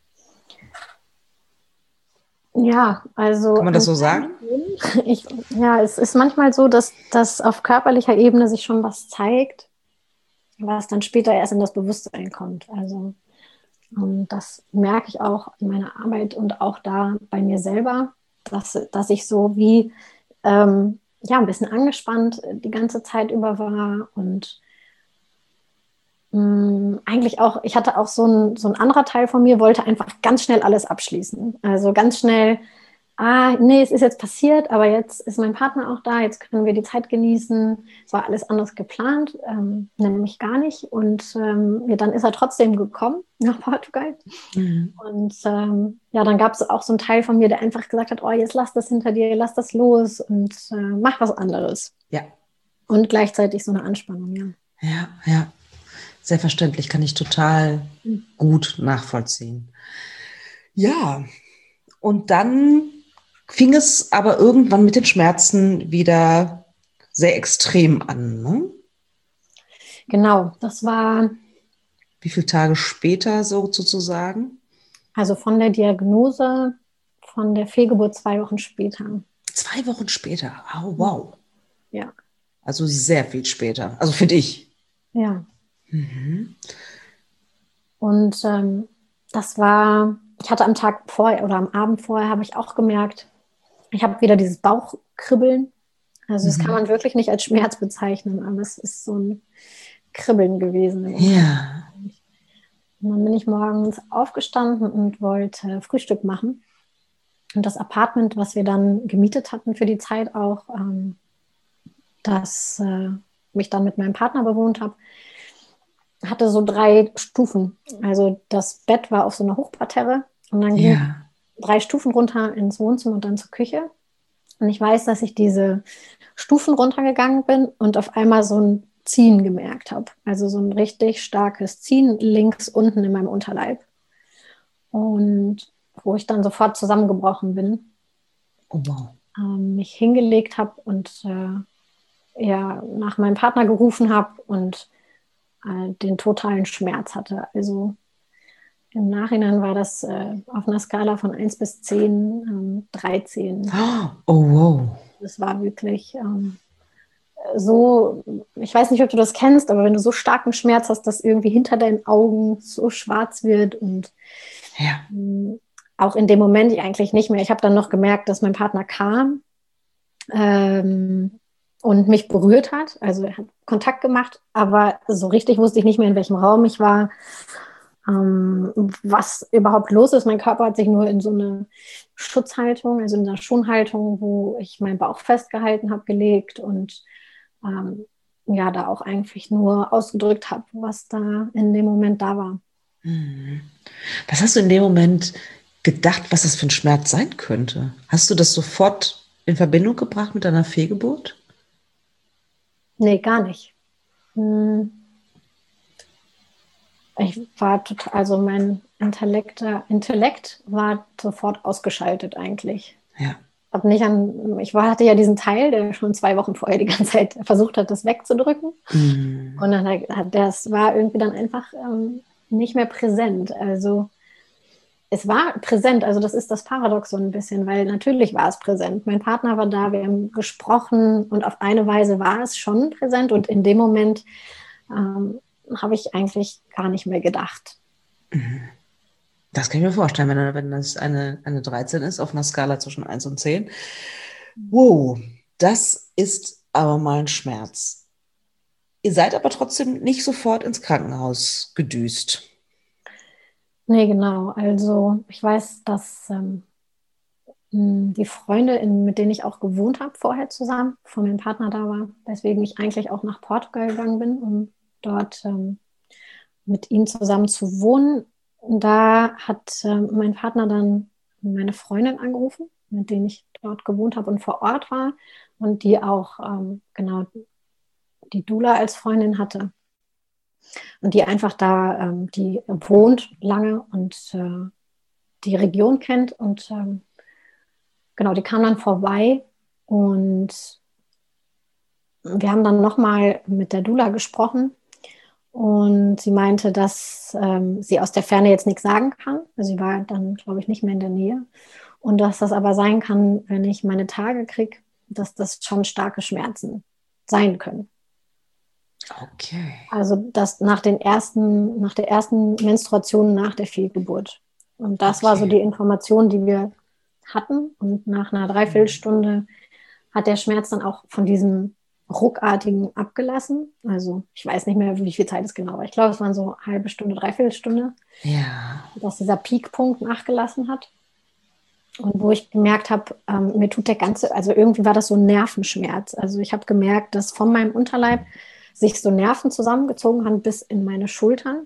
Ja, also. Kann man das so sagen? Ich, ja, es ist manchmal so, dass, dass auf körperlicher Ebene sich schon was zeigt, was dann später erst in das Bewusstsein kommt. Also, und das merke ich auch in meiner Arbeit und auch da bei mir selber, dass, dass ich so wie ähm, ja, ein bisschen angespannt die ganze Zeit über war und mh, eigentlich auch, ich hatte auch so ein, so ein anderer Teil von mir, wollte einfach ganz schnell alles abschließen. Also ganz schnell, ah, nee, es ist jetzt passiert, aber jetzt ist mein Partner auch da, jetzt können wir die Zeit genießen. Es war alles anders geplant, ähm, nämlich gar nicht. Und ähm, ja, dann ist er trotzdem gekommen nach Portugal. Mhm. Und ähm, ja, dann gab es auch so einen Teil von mir, der einfach gesagt hat, oh, jetzt lass das hinter dir, lass das los und äh, mach was anderes. Ja. Und gleichzeitig so eine Anspannung, ja. Ja, ja. Selbstverständlich, kann ich total mhm. gut nachvollziehen. Ja, und dann fing es aber irgendwann mit den Schmerzen wieder sehr extrem an, ne? Genau, das war... Wie viele Tage später sozusagen? Also von der Diagnose, von der Fehlgeburt zwei Wochen später. Zwei Wochen später? Oh, wow. Ja. Also sehr viel später. Also finde ich. Ja. Mhm. Und ähm, das war, ich hatte am Tag vorher oder am Abend vorher habe ich auch gemerkt, ich habe wieder dieses Bauchkribbeln. Also das mhm. kann man wirklich nicht als Schmerz bezeichnen, aber es ist so ein Kribbeln gewesen. Ja. Und dann bin ich morgens aufgestanden und wollte Frühstück machen. Und das Apartment, was wir dann gemietet hatten für die Zeit auch, ähm, das äh, ich dann mit meinem Partner bewohnt habe, hatte so drei Stufen. Also das Bett war auf so einer Hochparterre und dann ging ja. drei Stufen runter ins Wohnzimmer und dann zur Küche. Und ich weiß, dass ich diese Stufen runtergegangen bin und auf einmal so ein Ziehen gemerkt habe. Also so ein richtig starkes Ziehen links unten in meinem Unterleib. Und wo ich dann sofort zusammengebrochen bin. Oh, wow. Ähm, mich hingelegt habe und äh, ja, nach meinem Partner gerufen habe und äh, den totalen Schmerz hatte. Also im Nachhinein war das äh, auf einer Skala von eins bis zehn, ähm, dreizehn. Oh, wow. Das war wirklich ähm, so, ich weiß nicht, ob du das kennst, aber wenn du so starken Schmerz hast, dass irgendwie hinter deinen Augen so schwarz wird und ja. ähm, auch in dem Moment eigentlich nicht mehr. Ich habe dann noch gemerkt, dass mein Partner kam ähm, und mich berührt hat. Also er hat Kontakt gemacht, aber so richtig wusste ich nicht mehr, in welchem Raum ich war, ähm, was überhaupt los ist. Mein Körper hat sich nur in so eine Schutzhaltung, also in einer Schonhaltung, wo ich meinen Bauch festgehalten habe, gelegt und ähm, ja, da auch eigentlich nur ausgedrückt habe, was da in dem Moment da war. Was hast du in dem Moment gedacht, was das für ein Schmerz sein könnte? Hast du das sofort in Verbindung gebracht mit deiner Fehlgeburt? Nee, gar nicht. Ich war total, also mein Intellekt, Intellekt war sofort ausgeschaltet eigentlich. Ja. Hab nicht an, ich war, hatte ja diesen Teil, der schon zwei Wochen vorher die ganze Zeit versucht hat, das wegzudrücken. Mm. Und dann hat das war irgendwie dann einfach ähm, nicht mehr präsent. Also es war präsent, also das ist das Paradox so ein bisschen, weil natürlich war es präsent. Mein Partner war da, wir haben gesprochen und auf eine Weise war es schon präsent und in dem Moment ähm, habe ich eigentlich gar nicht mehr gedacht. Das kann ich mir vorstellen, wenn, wenn das eine, eine dreizehn ist auf einer Skala zwischen eins und zehn. Wow, das ist aber mal ein Schmerz. Ihr seid aber trotzdem nicht sofort ins Krankenhaus gedüst. Nee, genau. Also ich weiß, dass ähm, die Freunde, in, mit denen ich auch gewohnt habe vorher zusammen, bevor mein Partner da war, weswegen ich eigentlich auch nach Portugal gegangen bin, um dort ähm, mit ihm zusammen zu wohnen. Da hat ähm, mein Partner dann meine Freundin angerufen, mit denen ich dort gewohnt habe und vor Ort war und die auch ähm, genau die Doula als Freundin hatte und die einfach da, ähm, die wohnt lange und äh, die Region kennt und ähm, genau, die kam dann vorbei und wir haben dann nochmal mit der Doula gesprochen und sie meinte, dass ähm, sie aus der Ferne jetzt nichts sagen kann. Also sie war dann, glaube ich, nicht mehr in der Nähe. Und dass das aber sein kann, wenn ich meine Tage kriege, dass das schon starke Schmerzen sein können. Okay. Also das nach den ersten, nach der ersten Menstruation nach der Fehlgeburt. Und das war so Okay. die Information, die wir hatten. Und nach einer Dreiviertelstunde hat der Schmerz dann auch von diesem ruckartigen abgelassen. Also ich weiß nicht mehr, wie viel Zeit es genau war. Ich glaube, es waren so eine halbe Stunde, Dreiviertelstunde, Ja. dass dieser Peakpunkt nachgelassen hat. Und wo ich gemerkt habe, ähm, mir tut der ganze, also irgendwie war das so ein Nervenschmerz. Also ich habe gemerkt, dass von meinem Unterleib sich so Nerven zusammengezogen haben bis in meine Schultern.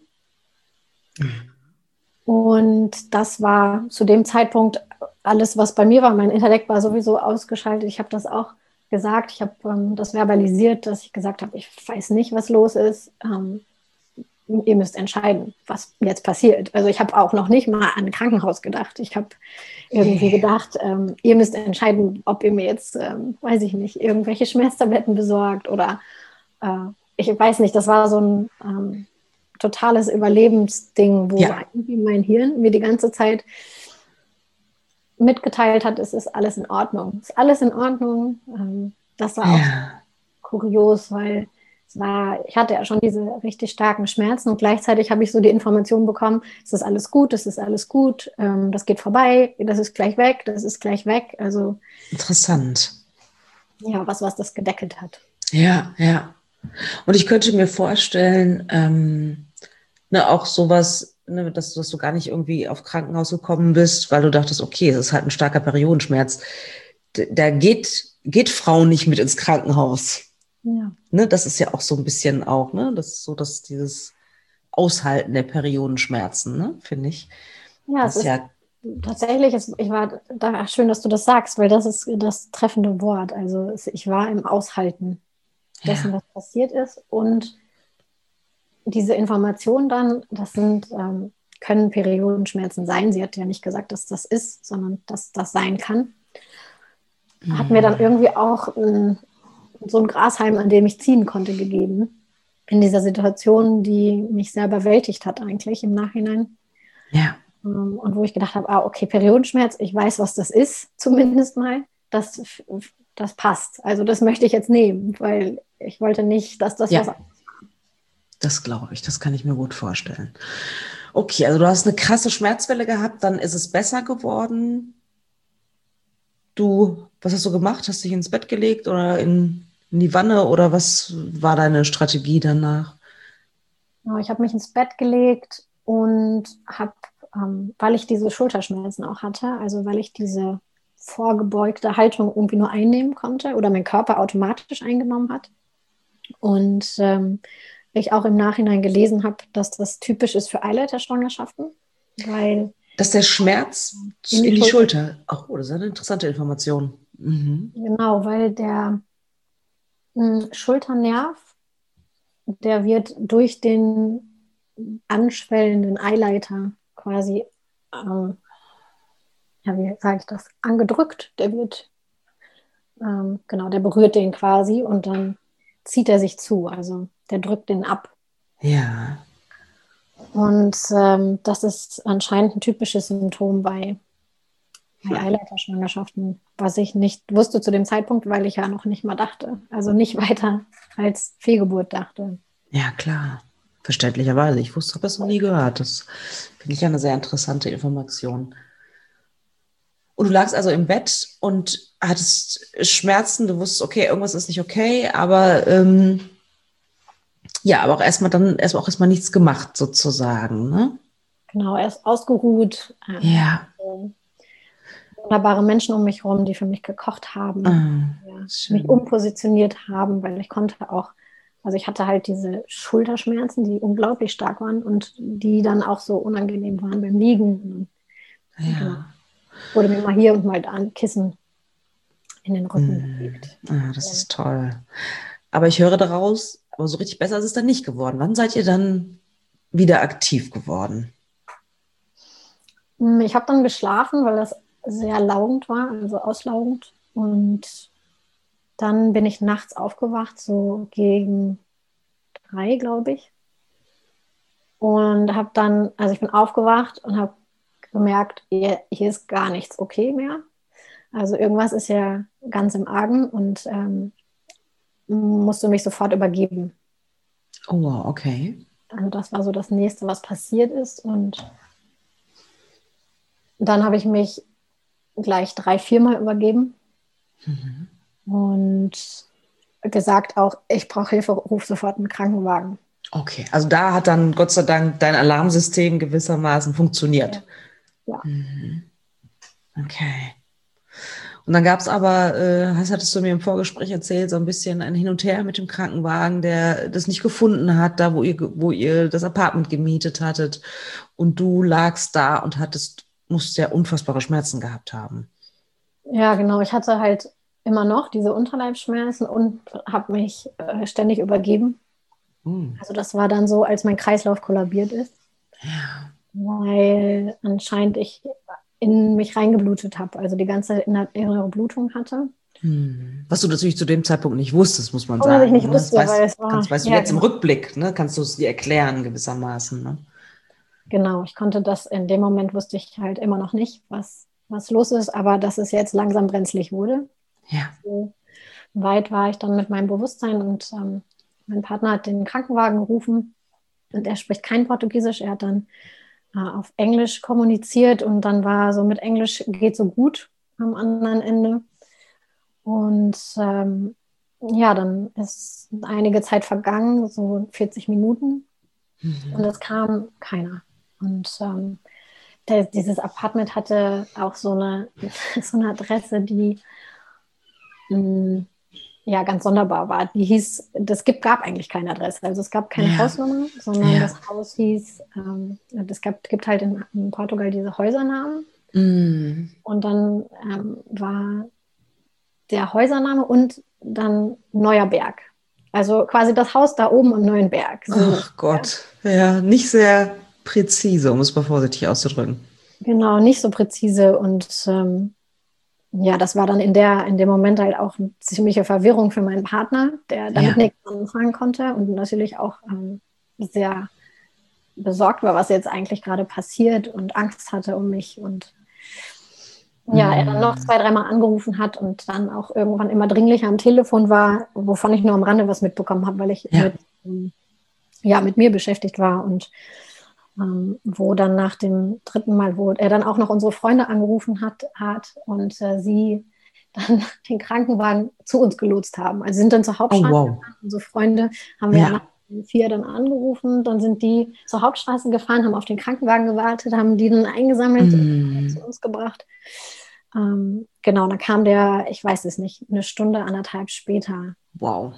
Und das war zu dem Zeitpunkt alles, was bei mir war. Mein Intellekt war sowieso ausgeschaltet. Ich habe das auch gesagt, ich habe ähm, das verbalisiert, dass ich gesagt habe, ich weiß nicht, was los ist. Ähm, ihr müsst entscheiden, was jetzt passiert. Also ich habe auch noch nicht mal an ein Krankenhaus gedacht. Ich habe irgendwie Okay. gedacht, ähm, ihr müsst entscheiden, ob ihr mir jetzt, ähm, weiß ich nicht, irgendwelche Schmerztabletten besorgt oder äh, ich weiß nicht, das war so ein ähm, totales Überlebensding, wo Ja. irgendwie mein Hirn mir die ganze Zeit mitgeteilt hat, es ist alles in Ordnung. Es ist alles in Ordnung. Ähm, das war auch Ja. kurios, weil es war, ich hatte ja schon diese richtig starken Schmerzen und gleichzeitig habe ich so die Information bekommen, es ist alles gut, es ist alles gut, ähm, das geht vorbei, das ist gleich weg, das ist gleich weg. Also Interessant. ja, was, was das gedeckelt hat. Ja, ja. Und ich könnte mir vorstellen, ähm, ne, auch sowas, ne, dass, dass du gar nicht irgendwie auf Krankenhaus gekommen bist, weil du dachtest, okay, es ist halt ein starker Periodenschmerz. D- Da geht, geht Frauen nicht mit ins Krankenhaus. Ja, Ne, das ist ja auch so ein bisschen auch, ne, das ist so, dass dieses Aushalten der Periodenschmerzen, ne, finde ich. ja, es Das ist ist ja, tatsächlich, es, ich war da, schön, dass du das sagst, weil das ist das treffende Wort. Also es, ich war im Aushalten dessen, ja, was passiert ist und diese Informationen dann, das sind, ähm, können Periodenschmerzen sein. Sie hat ja nicht gesagt, dass das ist, sondern dass das sein kann. Hat mir dann irgendwie auch ähm, so ein Grashalm, an dem ich ziehen konnte, gegeben. In dieser Situation, die mich sehr überwältigt hat eigentlich im Nachhinein. ja, Ähm, und wo ich gedacht habe, ah, okay, Periodenschmerz, ich weiß, was das ist, zumindest mal. Das, das passt. Also das möchte ich jetzt nehmen, weil ich wollte nicht, dass das was. ja, das glaube ich, das kann ich mir gut vorstellen. Okay, also du hast eine krasse Schmerzwelle gehabt, dann ist es besser geworden. Du, was hast du gemacht? Hast dich ins Bett gelegt oder in, in die Wanne oder was war deine Strategie danach? Ja, ich habe mich ins Bett gelegt und habe, ähm, weil ich diese Schulterschmerzen auch hatte, also weil ich diese vorgebeugte Haltung irgendwie nur einnehmen konnte oder mein Körper automatisch eingenommen hat. Und ähm, ich auch im Nachhinein gelesen habe, dass das typisch ist für Eileiterschwangerschaften, weil Dass der Schmerz in die in die Schulter, Schulter. Ach, oh, das ist eine interessante Information. Mhm. genau, weil der mh, Schulternerv, der wird durch den anschwellenden Eileiter quasi ähm, ja, wie sage ich das, angedrückt. Der wird, ähm, genau, der berührt den quasi und dann zieht er sich zu. Also der drückt den ab. Ja. Und ähm, das ist anscheinend ein typisches Symptom bei, bei Eileiterschwangerschaften, was ich nicht wusste zu dem Zeitpunkt, weil ich ja noch nicht mal dachte. Also nicht weiter als Fehlgeburt dachte. Ja, klar. Verständlicherweise. Ich wusste, habe das noch nie gehört. Das finde ich eine sehr interessante Information. Und du lagst also im Bett und hattest Schmerzen. Du wusstest, okay, irgendwas ist nicht okay, aber ähm, ja, aber auch erstmal dann erstmal auch erstmal nichts gemacht sozusagen, ne? Genau, erst ausgeruht. Ähm, Ja. wunderbare Menschen um mich herum, die für mich gekocht haben, Ah, ja, mich schön. umpositioniert haben, weil ich konnte auch, also ich hatte halt diese Schulterschmerzen, die unglaublich stark waren und die dann auch so unangenehm waren beim Liegen. Und genau, Ja. wurde mir mal hier und mal da ein Kissen in den Rücken Hm. gelegt. Ah, das ist toll. Aber ich höre daraus, aber so richtig besser ist es dann nicht geworden. Wann seid ihr dann wieder aktiv geworden? Ich habe dann geschlafen, weil das sehr laugend war, also auslaugend. Und dann bin ich nachts aufgewacht, so gegen drei, glaube ich. Und habe dann, also ich bin aufgewacht und habe gemerkt, hier, hier ist gar nichts okay mehr. Also irgendwas ist ja ganz im Argen und ähm, musste mich sofort übergeben. Oh, wow, okay. Also das war so das Nächste, was passiert ist. Und dann habe ich mich gleich drei, viermal übergeben Mhm. und gesagt auch, ich brauche Hilfe, ruf sofort einen Krankenwagen. Okay, also da hat dann Gott sei Dank dein Alarmsystem gewissermaßen Ja, funktioniert. ja. Mhm. Okay. Und dann gab es aber, äh, das hattest du mir im Vorgespräch erzählt, so ein bisschen ein Hin und Her mit dem Krankenwagen, der das nicht gefunden hat, da wo ihr, wo ihr das Apartment gemietet hattet. Und du lagst da und hattest, musst ja unfassbare Schmerzen gehabt haben. Ja, genau. Ich hatte halt immer noch diese Unterleibsschmerzen und habe mich äh, ständig übergeben. Hm. Also das war dann so, als mein Kreislauf kollabiert ist, Ja. weil anscheinend ich in mich reingeblutet habe, also die ganze innere Blutung hatte. Hm. Was du natürlich zu dem Zeitpunkt nicht wusstest, muss man Und was ich sagen. nicht Ne? Das wusste, weil weißt, es war, kannst, weißt du ja jetzt im genau, Rückblick, ne? Kannst du es dir erklären gewissermaßen. Ne? genau, ich konnte das, in dem Moment wusste ich halt immer noch nicht, was, was los ist, aber dass es jetzt langsam brenzlig wurde. Ja. So weit war ich dann mit meinem Bewusstsein und ähm, mein Partner hat den Krankenwagen gerufen und er spricht kein Portugiesisch, er hat dann äh, auf Englisch kommuniziert und dann war so mit Englisch geht so gut am anderen Ende. Und ähm, ja, dann ist einige Zeit vergangen, so vierzig Minuten, und Mhm. es kam keiner. Und ähm, der, dieses Apartment hatte auch so eine, so eine Adresse, die mh, ja ganz sonderbar war. Die hieß, das gibt, gab eigentlich keine Adresse. Also es gab keine Ja. Hausnummer, sondern Ja. das Haus hieß, ähm, es gab, gibt halt in, in Portugal diese Häusernamen. Mm. Und dann ähm, war der Häusername und dann Neuer Berg. Also quasi das Haus da oben am Neuen Berg. So, Ach ja. Gott. Ja, nicht sehr präzise, um es mal vorsichtig auszudrücken. Genau, nicht so präzise. Und ähm, ja, das war dann in der, in dem Moment halt auch eine ziemliche Verwirrung für meinen Partner, der damit Ja. nichts anfangen konnte und natürlich auch ähm, sehr besorgt war, was jetzt eigentlich gerade passiert und Angst hatte um mich. Und ja, er dann noch Mm. zwei, dreimal angerufen hat und dann auch irgendwann immer dringlicher am Telefon war, wovon ich nur am Rande was mitbekommen habe, weil ich Ja. mit, ähm, ja, mit mir beschäftigt war. Und ähm, wo dann nach dem dritten Mal, wo er dann auch noch unsere Freunde angerufen hat, hat und äh, sie dann den Krankenwagen zu uns gelotst haben. Also sind dann zur Oh, Hauptstraße wow. gefahren. Unsere Freunde haben wir nach Ja. vier dann angerufen, dann sind die zur Hauptstraße gefahren, haben auf den Krankenwagen gewartet, haben die dann eingesammelt und zu Mm. uns gebracht. Ähm, genau, dann kam der, ich weiß es nicht, eine Stunde, anderthalb später. Wow.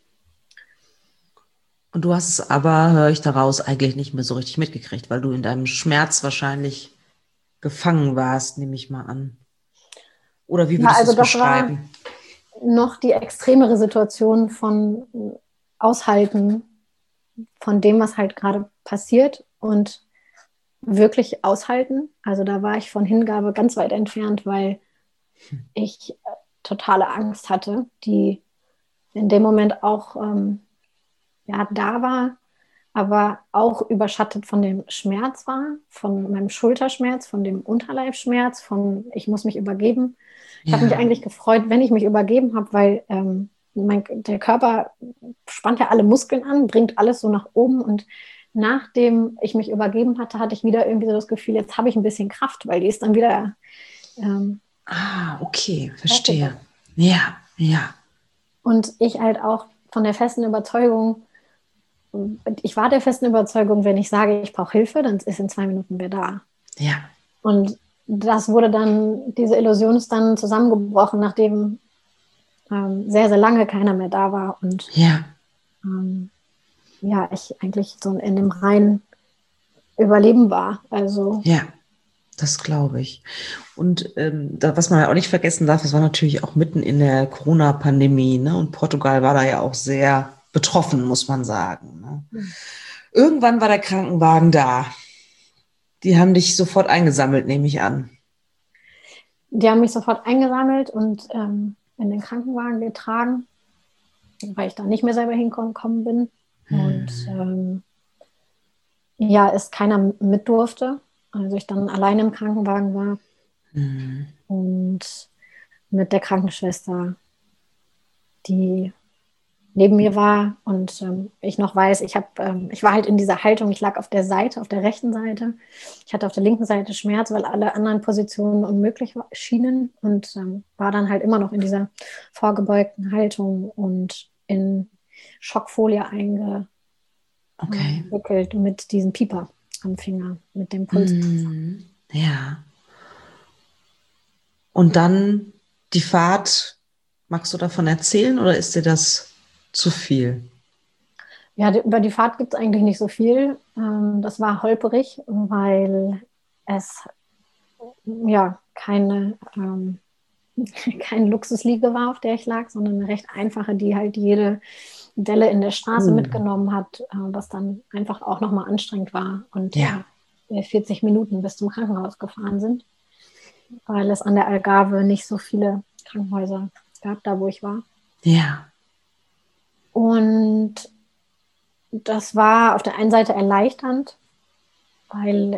Und du hast es aber, höre ich daraus, eigentlich nicht mehr so richtig mitgekriegt, weil du in deinem Schmerz wahrscheinlich gefangen warst, nehme ich mal an. Oder wie Ja, würdest du also es das war beschreiben? noch die extremere Situation von Aushalten von dem, was halt gerade passiert und wirklich aushalten. Also da war ich von Hingabe ganz weit entfernt, weil ich äh, totale Angst hatte, die in dem Moment auch ähm, ja, da war, aber auch überschattet von dem Schmerz war, von meinem Schulterschmerz, von dem Unterleibsschmerz, von ich muss mich übergeben. Ich Ja. habe mich eigentlich gefreut, wenn ich mich übergeben habe, weil ähm, mein, der Körper spannt ja alle Muskeln an, bringt alles so nach oben und nachdem ich mich übergeben hatte, hatte ich wieder irgendwie so das Gefühl, jetzt habe ich ein bisschen Kraft, weil die ist dann wieder ähm, Ah, okay, verstehe. aufgebaut. Ja, ja, Und ich halt auch von der festen Überzeugung, ich war der festen Überzeugung, wenn ich sage, ich brauche Hilfe, dann ist in zwei Minuten wer da. ja. Und das wurde dann, diese Illusion ist dann zusammengebrochen, nachdem ähm, sehr, sehr lange keiner mehr da war und Ja, ähm, ja, ich eigentlich so in dem reinen Überleben war. Also ja, das glaube ich. Und ähm, da, was man ja auch nicht vergessen darf, das war natürlich auch mitten in der Corona-Pandemie, ne? Und Portugal war da ja auch sehr betroffen, muss man sagen. Ne? Irgendwann war der Krankenwagen da. Die haben dich sofort eingesammelt, nehme ich an. die haben mich sofort eingesammelt und ähm, in den Krankenwagen getragen, weil ich da nicht mehr selber hingekommen bin. Und ähm, ja, es keiner mit durfte. Also ich dann alleine im Krankenwagen war Hm. und mit der Krankenschwester, die neben mir war und ähm, ich noch weiß, ich habe, ähm, ich war halt in dieser Haltung, ich lag auf der Seite, auf der rechten Seite. Ich hatte auf der linken Seite Schmerz, weil alle anderen Positionen unmöglich war, schienen und ähm, war dann halt immer noch in dieser vorgebeugten Haltung und in Schockfolie Okay. eingewickelt mit diesem Pieper am Finger, mit dem Puls. Hm. Ja. Und dann die Fahrt, magst du davon erzählen oder ist dir das zu viel? Ja, über die Fahrt gibt es eigentlich nicht so viel. Ähm, das war holperig, weil es ja keine, ähm, kein Luxusliege war, auf der ich lag, sondern eine recht einfache, die halt jede Delle in der Straße Uh. mitgenommen hat, äh, was dann einfach auch nochmal anstrengend war. Und Ja, äh, vierzig Minuten bis zum Krankenhaus gefahren sind, weil es an der Algarve nicht so viele Krankenhäuser gab, da wo ich war. ja. Und das war auf der einen Seite erleichternd, weil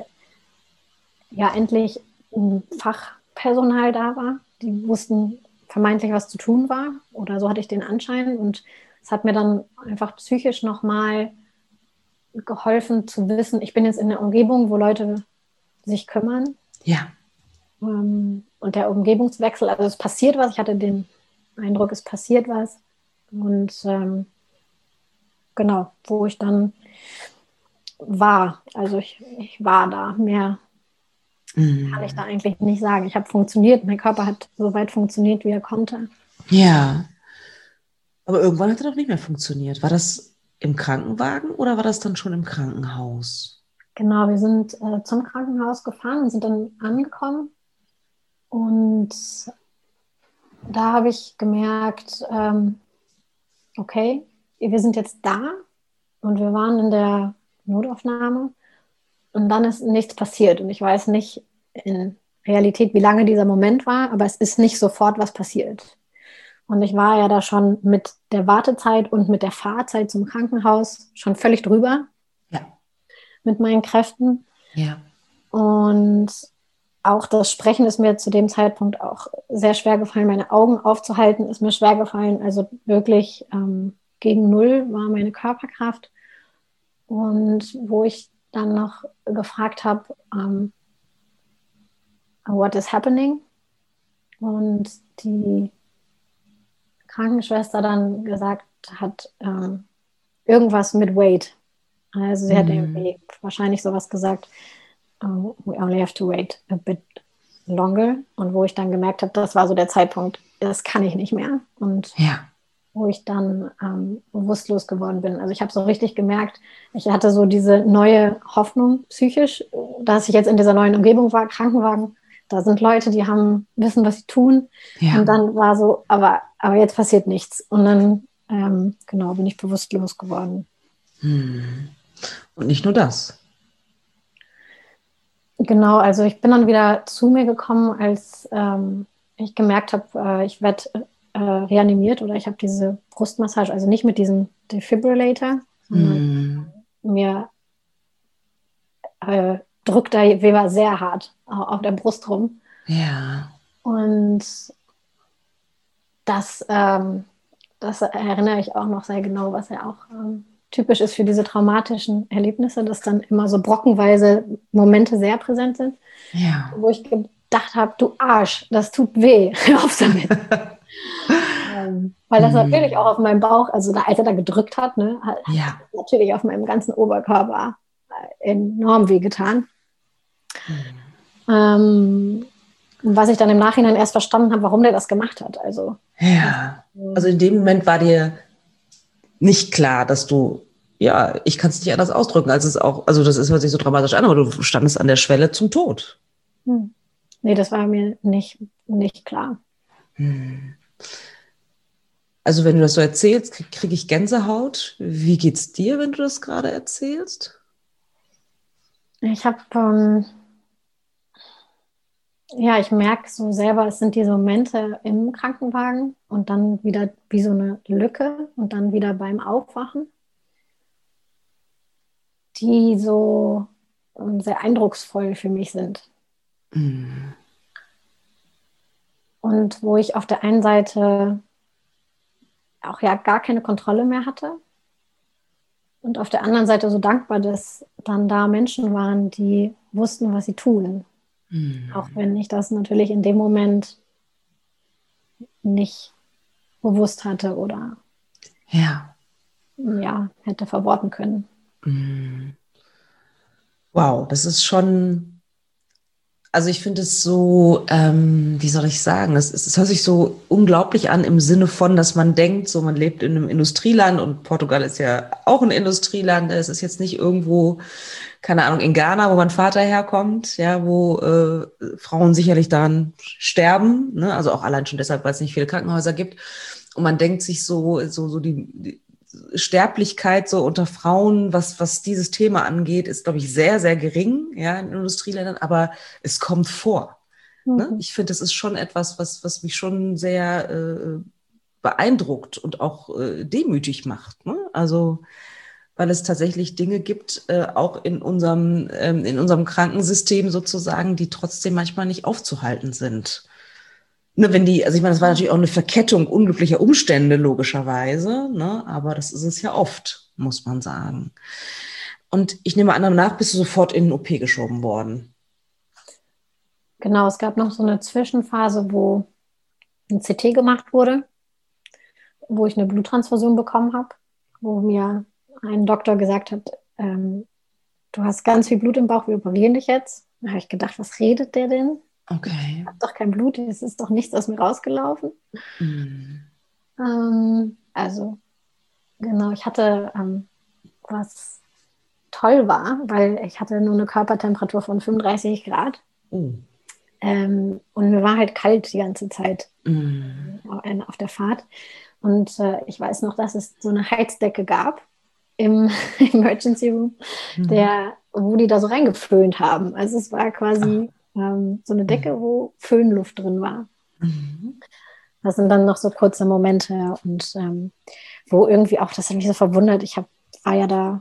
ja endlich ein Fachpersonal da war. Die wussten vermeintlich, was zu tun war. Oder so hatte ich den Anschein. Und es hat mir dann einfach psychisch nochmal geholfen zu wissen, ich bin jetzt in der Umgebung, wo Leute sich kümmern. Ja. Und der Umgebungswechsel, also es passiert was. Ich hatte den Eindruck, es passiert was. Und ähm, genau, wo ich dann war. Also ich, ich war da. Mehr kann ich da eigentlich nicht sagen. Ich habe funktioniert. Mein Körper hat so weit funktioniert, wie er konnte. Ja. Aber irgendwann hat er doch nicht mehr funktioniert. War das im Krankenwagen oder war das dann schon im Krankenhaus? Genau, wir sind äh, zum Krankenhaus gefahren und sind dann angekommen. Und da habe ich gemerkt, ähm, okay, wir sind jetzt da und wir waren in der Notaufnahme und dann ist nichts passiert. Und ich weiß nicht in Realität, wie lange dieser Moment war, aber es ist nicht sofort was passiert. Und ich war ja da schon mit der Wartezeit und mit der Fahrzeit zum Krankenhaus schon völlig drüber Ja. mit meinen Kräften. Ja. Und auch das Sprechen ist mir zu dem Zeitpunkt auch sehr schwer gefallen. Meine Augen aufzuhalten ist mir schwer gefallen. Also wirklich ähm, gegen Null war meine Körperkraft. Und wo ich dann noch gefragt habe, um, what is happening? Und die Krankenschwester dann gesagt hat, ähm, irgendwas mit wait. Also sie hat irgendwie wahrscheinlich sowas gesagt, uh, we only have to wait a bit longer. Und wo ich dann gemerkt habe, das war so der Zeitpunkt, das kann ich nicht mehr. Und Ja. wo ich dann ähm, bewusstlos geworden bin. Also ich habe so richtig gemerkt, ich hatte so diese neue Hoffnung psychisch, dass ich jetzt in dieser neuen Umgebung war, Krankenwagen. Da sind Leute, die haben, wissen, was sie tun. Ja. Und dann war so, aber, aber jetzt passiert nichts. Und dann, ähm, genau, bin ich bewusstlos geworden. Hm. Und nicht nur das. Genau, also ich bin dann wieder zu mir gekommen, als ähm, ich gemerkt habe, äh, ich werde äh, reanimiert oder ich habe diese Brustmassage, also nicht mit diesem Defibrillator, sondern Hm. mir äh, drückt da Weber sehr hart auf der Brust rum. Ja. Und das, ähm, das erinnere ich auch noch sehr genau, was ja auch ähm, typisch ist für diese traumatischen Erlebnisse, dass dann immer so brockenweise Momente sehr präsent sind, Ja. wo ich gedacht habe, du Arsch, das tut weh, hör auf damit. ähm, weil das natürlich auch auf meinem Bauch, also da, als er da gedrückt hat, ne, hat, Ja. hat natürlich auf meinem ganzen Oberkörper enorm wehgetan. Mhm. Ähm, was ich dann im Nachhinein erst verstanden habe, warum der das gemacht hat. Also, Ja. Also in dem Moment war dir nicht klar, dass du, ja, ich kann es nicht anders ausdrücken, als es auch, also das ist, hört sich so dramatisch an, aber du standest an der Schwelle zum Tod. hm. Nee, das war mir nicht, nicht klar. Hm. Also wenn du das so erzählst, kriege krieg ich Gänsehaut. Wie geht's dir, wenn du das gerade erzählst? Ich habe, ähm, ja, ich merke so selber, es sind diese Momente im Krankenwagen und dann wieder wie so eine Lücke und dann wieder beim Aufwachen, die so ähm, sehr eindrucksvoll für mich sind. Hm. Und wo ich auf der einen Seite auch ja gar keine Kontrolle mehr hatte und auf der anderen Seite so dankbar, dass dann da Menschen waren, die wussten, was sie tun. Hm. Auch wenn ich das natürlich in dem Moment nicht bewusst hatte oder Ja. ja, hätte verworten können. Hm. Wow, das ist schon, also ich finde es so, ähm, wie soll ich sagen, es, es, es hört sich so unglaublich an im Sinne von, dass man denkt, so man lebt in einem Industrieland und Portugal ist ja auch ein Industrieland. Es ist jetzt nicht irgendwo, keine Ahnung, in Ghana, wo mein Vater herkommt, ja, wo äh, Frauen sicherlich daran sterben, ne? Also auch allein schon deshalb, weil es nicht viele Krankenhäuser gibt. Und man denkt sich so, so, so die, die Sterblichkeit so unter Frauen, was, was dieses Thema angeht, ist, glaube ich, sehr, sehr gering, ja, in Industrieländern, aber es kommt vor. Ne? Mhm. Ich finde, das ist schon etwas, was, was mich schon sehr äh, beeindruckt und auch äh, demütig macht. Ne? Also, weil es tatsächlich Dinge gibt, äh, auch in unserem, ähm, in unserem Krankensystem sozusagen, die trotzdem manchmal nicht aufzuhalten sind. Ne, wenn die, also ich meine, das war natürlich auch eine Verkettung unglücklicher Umstände, logischerweise, ne? Aber das ist es ja oft, muss man sagen. Und ich nehme an, danach bist du sofort in den O P geschoben worden. Genau, es gab noch so eine Zwischenphase, wo ein C T gemacht wurde, wo ich eine Bluttransfusion bekommen habe, wo mir ein Doktor gesagt hat, ähm, du hast ganz viel Blut im Bauch, wir operieren dich jetzt. Da habe ich gedacht, was redet der denn? Ich Okay. habe doch kein Blut, es ist doch nichts aus mir rausgelaufen. Mm. Ähm, also genau, ich hatte, ähm, was toll war, weil ich hatte nur eine Körpertemperatur von fünfunddreißig Grad. Oh. Ähm, und mir war halt kalt die ganze Zeit Mm. äh, auf der Fahrt. Und äh, ich weiß noch, dass es so eine Heizdecke gab im Emergency Room, Mm. der, wo die da so reingeföhnt haben. Also es war Ah. quasi ähm, so eine Mm. Decke, wo Föhnluft drin war. Mm. Das sind dann noch so kurze Momente und ähm, wo irgendwie auch, das hat mich so verwundert, ich hab, war ja da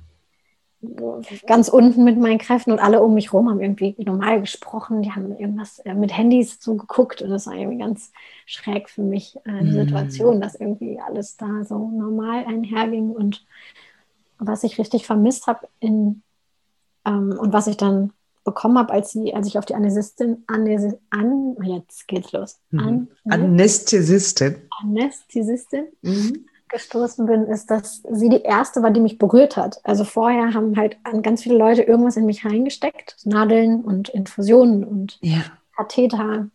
ganz unten mit meinen Kräften und alle um mich rum haben irgendwie normal gesprochen, die haben irgendwas äh, mit Handys so geguckt und das war irgendwie ganz schräg für mich, äh, die Mm. Situation, dass irgendwie alles da so normal einherging und was ich richtig vermisst habe in ähm, und was ich dann bekommen habe, als, sie, als ich auf die Anästhesistin, Anästh an, jetzt geht's los, Mhm. an, Anästhesistin. Anästhesistin Mhm. gestoßen bin, ist, dass sie die erste war, die mich berührt hat. Also vorher haben halt ganz viele Leute irgendwas in mich reingesteckt, Nadeln und Infusionen und Ja. Katheter.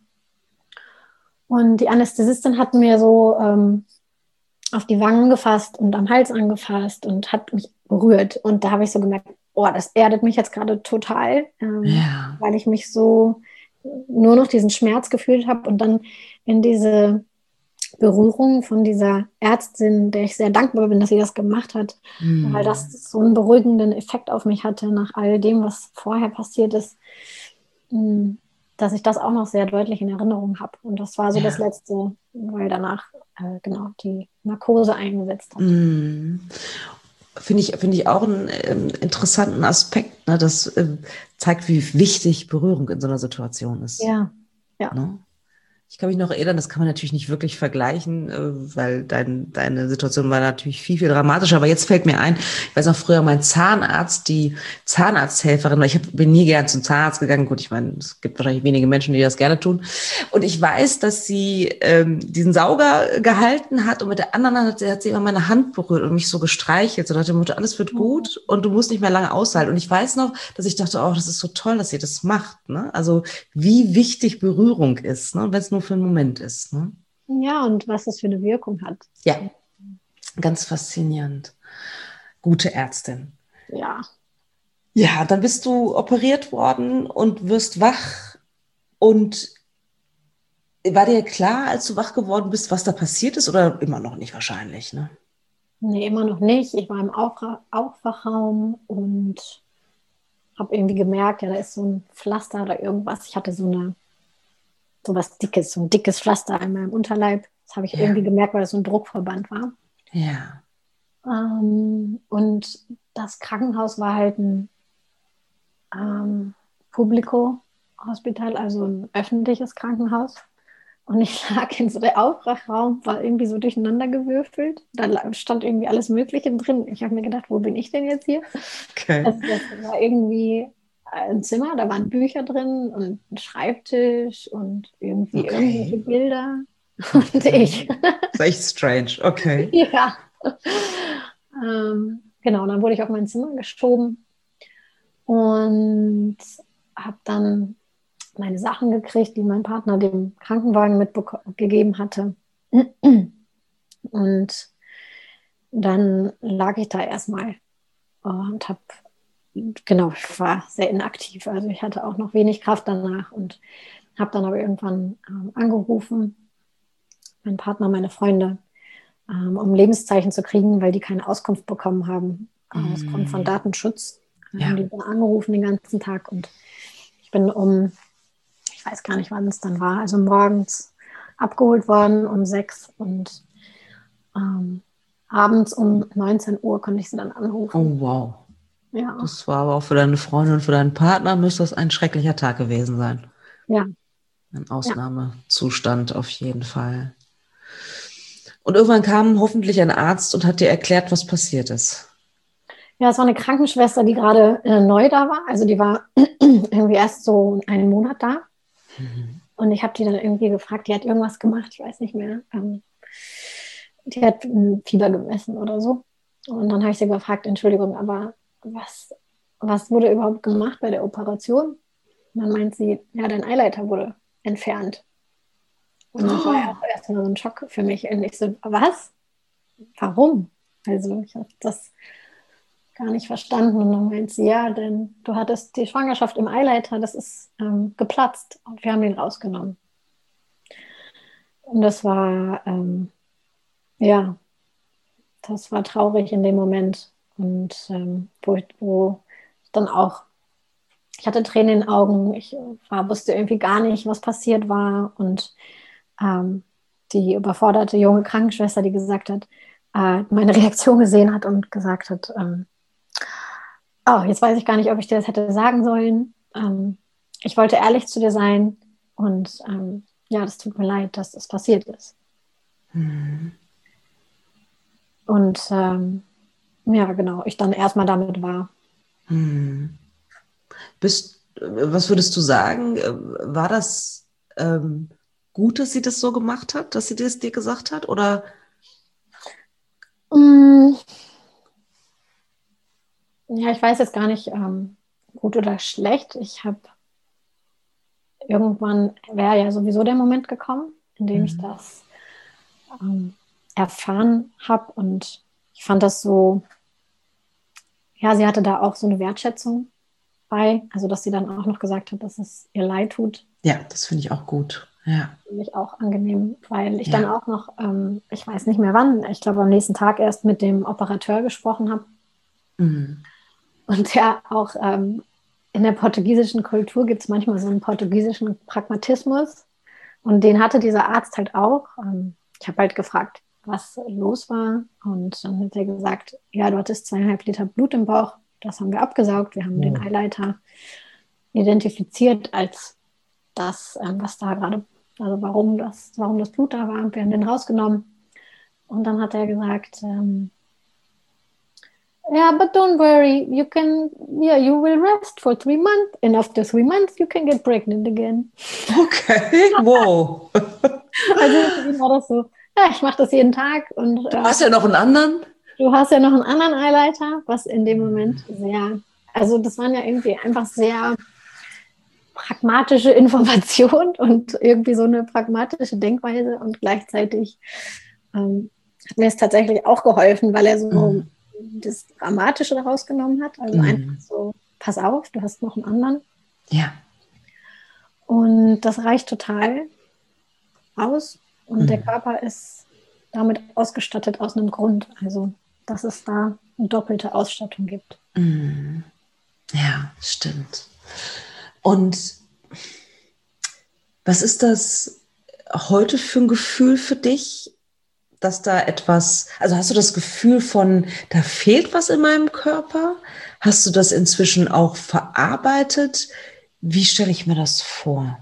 Und die Anästhesistin hat mir so ähm, auf die Wangen gefasst und am Hals angefasst und hat mich berührt. Und da habe ich so gemerkt, oh, das erdet mich jetzt gerade total, ähm, Ja. weil ich mich so nur noch diesen Schmerz gefühlt habe und dann in diese Berührung von dieser Ärztin, der ich sehr dankbar bin, dass sie das gemacht hat, weil Mm. das so einen beruhigenden Effekt auf mich hatte nach all dem, was vorher passiert ist, dass ich das auch noch sehr deutlich in Erinnerung habe. Und das war so das Ja. Letzte, weil danach äh, genau die Narkose eingesetzt hat. Mm. finde ich, finde ich auch einen ähm, interessanten Aspekt. Ne? Das ähm, zeigt, wie wichtig Berührung in so einer Situation ist. Ja, ja. Ne? Ich kann mich noch erinnern, das kann man natürlich nicht wirklich vergleichen, äh, weil dein, deine Situation war natürlich viel, viel dramatischer. Aber jetzt fällt mir ein, ich weiß noch früher, mein Zahnarzt, die Zahnarzthelferin, weil ich hab, bin nie gern zum Zahnarzt gegangen. Gut, ich meine, es gibt wahrscheinlich wenige Menschen, die das gerne tun. Und ich weiß, dass sie ähm, diesen Sauger gehalten hat und mit der anderen Hand hat sie, hat sie immer meine Hand berührt und mich so gestreichelt. So nach dem Motto, alles wird gut und du musst nicht mehr lange aushalten. Und ich weiß noch, dass ich dachte, oh, das ist so toll, dass sie das macht. Ne? Also wie wichtig Berührung ist, ne? Wenn es nur für einen Moment ist. Ne? Ja, und was das für eine Wirkung hat. Ja, ganz faszinierend. Gute Ärztin. Ja. Ja, dann bist du operiert worden und wirst wach. Und war dir klar, als du wach geworden bist, was da passiert ist, oder immer noch nicht wahrscheinlich? Ne? Nee, immer noch nicht. Ich war im Aufra- Aufwachraum und habe irgendwie gemerkt, ja, da ist so ein Pflaster oder irgendwas. Ich hatte so eine so was Dickes, so ein dickes Pflaster an meinem Unterleib. Das habe ich Ja. irgendwie gemerkt, weil das so ein Druckverband war. Ja. Ähm, und das Krankenhaus war halt ein ähm, Publico-Hospital, also ein öffentliches Krankenhaus. Und ich lag in so der Aufwachraum, war irgendwie so durcheinander gewürfelt. Da la- stand irgendwie alles Mögliche drin. Ich habe mir gedacht, wo bin ich denn jetzt hier? Okay. Also das war irgendwie ein Zimmer, da waren Bücher drin und ein Schreibtisch und irgendwie Okay. irgendwelche Bilder und ich. Das ist echt strange. Okay. Ja. Ähm, genau, dann wurde ich auf mein Zimmer geschoben und habe dann meine Sachen gekriegt, die mein Partner dem Krankenwagen mitgegeben hatte. Und dann lag ich da erstmal und habe, genau, ich war sehr inaktiv. Also ich hatte auch noch wenig Kraft danach und habe dann aber irgendwann ähm, angerufen, mein Partner, meine Freunde, ähm, um Lebenszeichen zu kriegen, weil die keine Auskunft bekommen haben, aus Grund von Datenschutz. Dann Ja. haben die dann angerufen den ganzen Tag und ich bin um, ich weiß gar nicht, wann es dann war, also morgens abgeholt worden um sechs und ähm, abends um neunzehn Uhr konnte ich sie dann anrufen. Oh, wow. Ja, Das war aber auch für deine Freundin und für deinen Partner müsste das ein schrecklicher Tag gewesen sein. ja, Ein ja. Ausnahmezustand auf jeden Fall. Und irgendwann kam hoffentlich ein Arzt und hat dir erklärt, was passiert ist. Ja, es war eine Krankenschwester, die gerade äh, neu da war. Also die war irgendwie erst so einen Monat da. Mhm. Und ich habe die dann irgendwie gefragt, die hat irgendwas gemacht, ich weiß nicht mehr. Ähm, die hat ein Fieber gemessen oder so. Und dann habe ich sie gefragt, Entschuldigung, aber was, was wurde überhaupt gemacht bei der Operation? Und dann meint sie, ja, dein Eileiter wurde entfernt. Und das war ja erstmal so ein Schock für mich. Und ich so, was? Warum? Also ich habe das gar nicht verstanden. Und dann meint sie, ja, denn du hattest die Schwangerschaft im Eileiter, das ist ähm, geplatzt und wir haben ihn rausgenommen. Und das war, ähm, ja, das war traurig in dem Moment. Und ähm, wo, ich, wo ich dann auch, ich hatte Tränen in den Augen, ich war, wusste irgendwie gar nicht, was passiert war. Und ähm, die überforderte junge Krankenschwester, die gesagt hat, äh, meine Reaktion gesehen hat und gesagt hat, ähm, oh, jetzt weiß ich gar nicht, ob ich dir das hätte sagen sollen. Ähm, ich wollte ehrlich zu dir sein und ähm, ja, das tut mir leid, dass das passiert ist. Mhm. Und ähm, ja, genau, ich dann erstmal damit war. Mhm. Bist, was würdest du sagen? War das ähm, gut, dass sie das so gemacht hat, dass sie das dir gesagt hat? Oder? Mm, ja, ich weiß jetzt gar nicht, ähm, gut oder schlecht. Ich habe irgendwann, wäre ja sowieso der Moment gekommen, in dem ich Mhm. das ähm, erfahren habe. Und ich fand das so, ja, sie hatte da auch so eine Wertschätzung bei, also dass sie dann auch noch gesagt hat, dass es ihr leid tut. Ja, das finde ich auch gut. Ja. Finde ich auch angenehm, weil ich Ja. dann auch noch, ähm, ich weiß nicht mehr wann, ich glaube am nächsten Tag erst mit dem Operateur gesprochen habe. Mhm. Und der auch ähm, in der portugiesischen Kultur gibt es manchmal so einen portugiesischen Pragmatismus. Und den hatte dieser Arzt halt auch. Ähm, ich habe halt gefragt, was los war. Und dann hat er gesagt, ja, du hattest zweieinhalb Liter Blut im Bauch. Das haben wir abgesaugt. Wir haben Oh. den Eileiter identifiziert als das, ähm, was da gerade, also warum das, warum das Blut da war. Wir haben den rausgenommen. Und dann hat er gesagt, ähm, yeah, but don't worry, you can, yeah, you will rest for three months, and after three months you can get pregnant again. Okay, wow. Also für ihn war das so, ja, ich mache das jeden Tag und Du äh, hast ja noch einen anderen? du hast ja noch einen anderen Eileiter, was in dem Moment sehr, also das waren ja irgendwie einfach sehr pragmatische Informationen und irgendwie so eine pragmatische Denkweise und gleichzeitig ähm, hat mir es tatsächlich auch geholfen, weil er so Mhm. das Dramatische daraus genommen hat. Also Mhm. einfach so, pass auf, du hast noch einen anderen. Ja. Und das reicht total aus. Und Mhm. der Körper ist damit ausgestattet aus einem Grund. Also, dass es da eine doppelte Ausstattung gibt. Mhm. Ja, stimmt. Und was ist das heute für ein Gefühl für dich, dass da etwas, also hast du das Gefühl von, da fehlt was in meinem Körper? Hast du das inzwischen auch verarbeitet? Wie stelle ich mir das vor?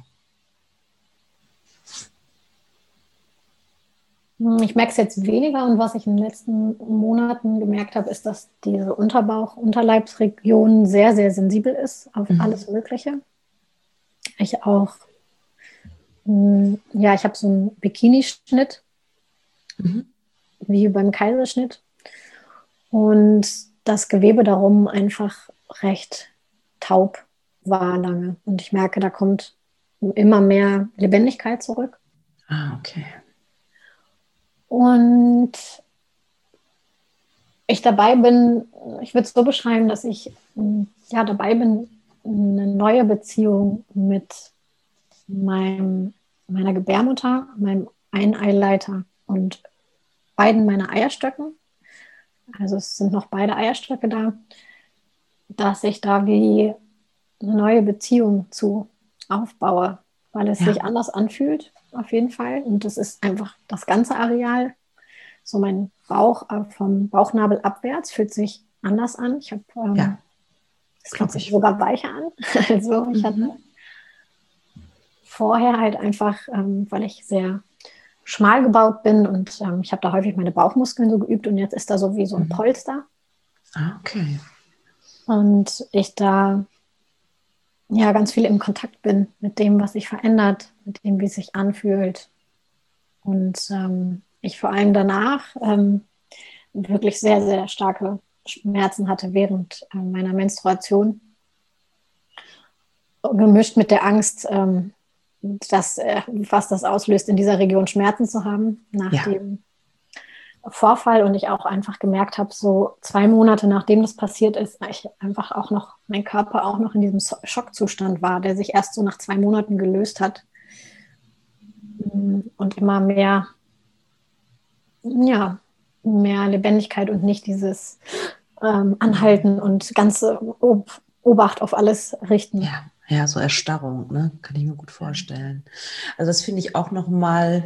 Ich merke es jetzt weniger und was ich in den letzten Monaten gemerkt habe, ist, dass diese Unterbauch-Unterleibsregion sehr, sehr sensibel ist auf Mhm. alles Mögliche. Ich auch, mh, ja, ich habe so einen Bikini-Schnitt, Mhm. wie beim Kaiserschnitt. Und das Gewebe darum einfach recht taub war lange. Und ich merke, da kommt immer mehr Lebendigkeit zurück. Ah, okay. Und ich dabei bin, ich würde es so beschreiben, dass ich ja dabei bin, eine neue Beziehung mit meinem, meiner Gebärmutter, meinem Eineileiter und beiden meiner Eierstöcken. Also es sind noch beide Eierstöcke da, dass ich da wie eine neue Beziehung zu aufbaue, weil es Ja. sich anders anfühlt, auf jeden Fall. Und das ist einfach das ganze Areal. So mein Bauch vom Bauchnabel abwärts fühlt sich anders an. Ich habe, ähm, Ja, es fühlt glaub sich ich. sogar weicher an. Also ich hatte Mhm. vorher halt einfach, ähm, weil ich sehr schmal gebaut bin und ähm, ich habe da häufig meine Bauchmuskeln so geübt und jetzt ist da so wie so ein Mhm. Polster. Ah, okay. Und ich da ja ganz viel im Kontakt bin mit dem, was sich verändert, mit dem, wie es sich anfühlt. Und ähm, ich vor allem danach ähm, wirklich sehr, sehr starke Schmerzen hatte während äh, meiner Menstruation, gemischt mit der Angst, ähm, dass, äh, was das auslöst, in dieser Region Schmerzen zu haben, nach Ja. dem Vorfall. Und ich auch einfach gemerkt habe, so zwei Monate nachdem das passiert ist, ich einfach auch noch, mein Körper auch noch in diesem Schockzustand war, der sich erst so nach zwei Monaten gelöst hat und immer mehr, ja, mehr Lebendigkeit und nicht dieses ähm, Anhalten und ganze Ob Obacht auf alles richten. Ja, ja, so Erstarrung, ne? Kann ich mir gut vorstellen. Also das finde ich auch nochmal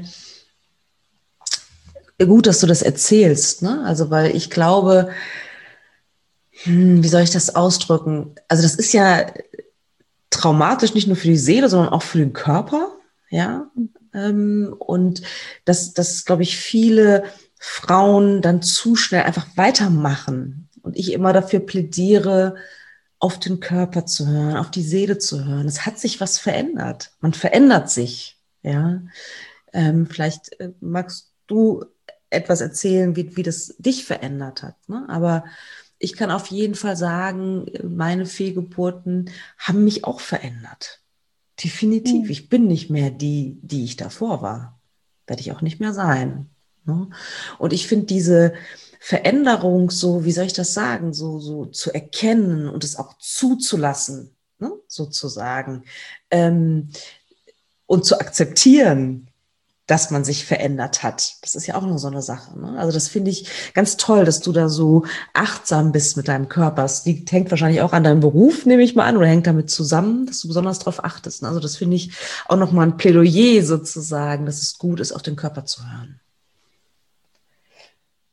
gut, dass du das erzählst, ne? Also weil ich glaube, hm, wie soll ich das ausdrücken? Also das ist ja traumatisch, nicht nur für die Seele, sondern auch für den Körper, ja. Ähm, und dass, dass, glaube ich, viele Frauen dann zu schnell einfach weitermachen. Und ich immer dafür plädiere, auf den Körper zu hören, auf die Seele zu hören. Es hat sich was verändert. Man verändert sich, ja. Ähm, vielleicht äh, magst du etwas erzählen, wie, wie das dich verändert hat, ne? Aber ich kann auf jeden Fall sagen, meine Fehlgeburten haben mich auch verändert. Definitiv. Mhm. Ich bin nicht mehr die, die ich davor war. Werde ich auch nicht mehr sein. Ne? Und ich finde diese Veränderung so, wie soll ich das sagen, so, so zu erkennen und es auch zuzulassen, ne? Sozusagen, ähm, und zu akzeptieren, dass man sich verändert hat. Das ist ja auch noch so eine Sache. Ne? Also das finde ich ganz toll, dass du da so achtsam bist mit deinem Körper. Das liegt, hängt wahrscheinlich auch an deinem Beruf, nehme ich mal an, oder hängt damit zusammen, dass du besonders darauf achtest. Ne? Also das finde ich auch nochmal ein Plädoyer sozusagen, dass es gut ist, auf den Körper zu hören.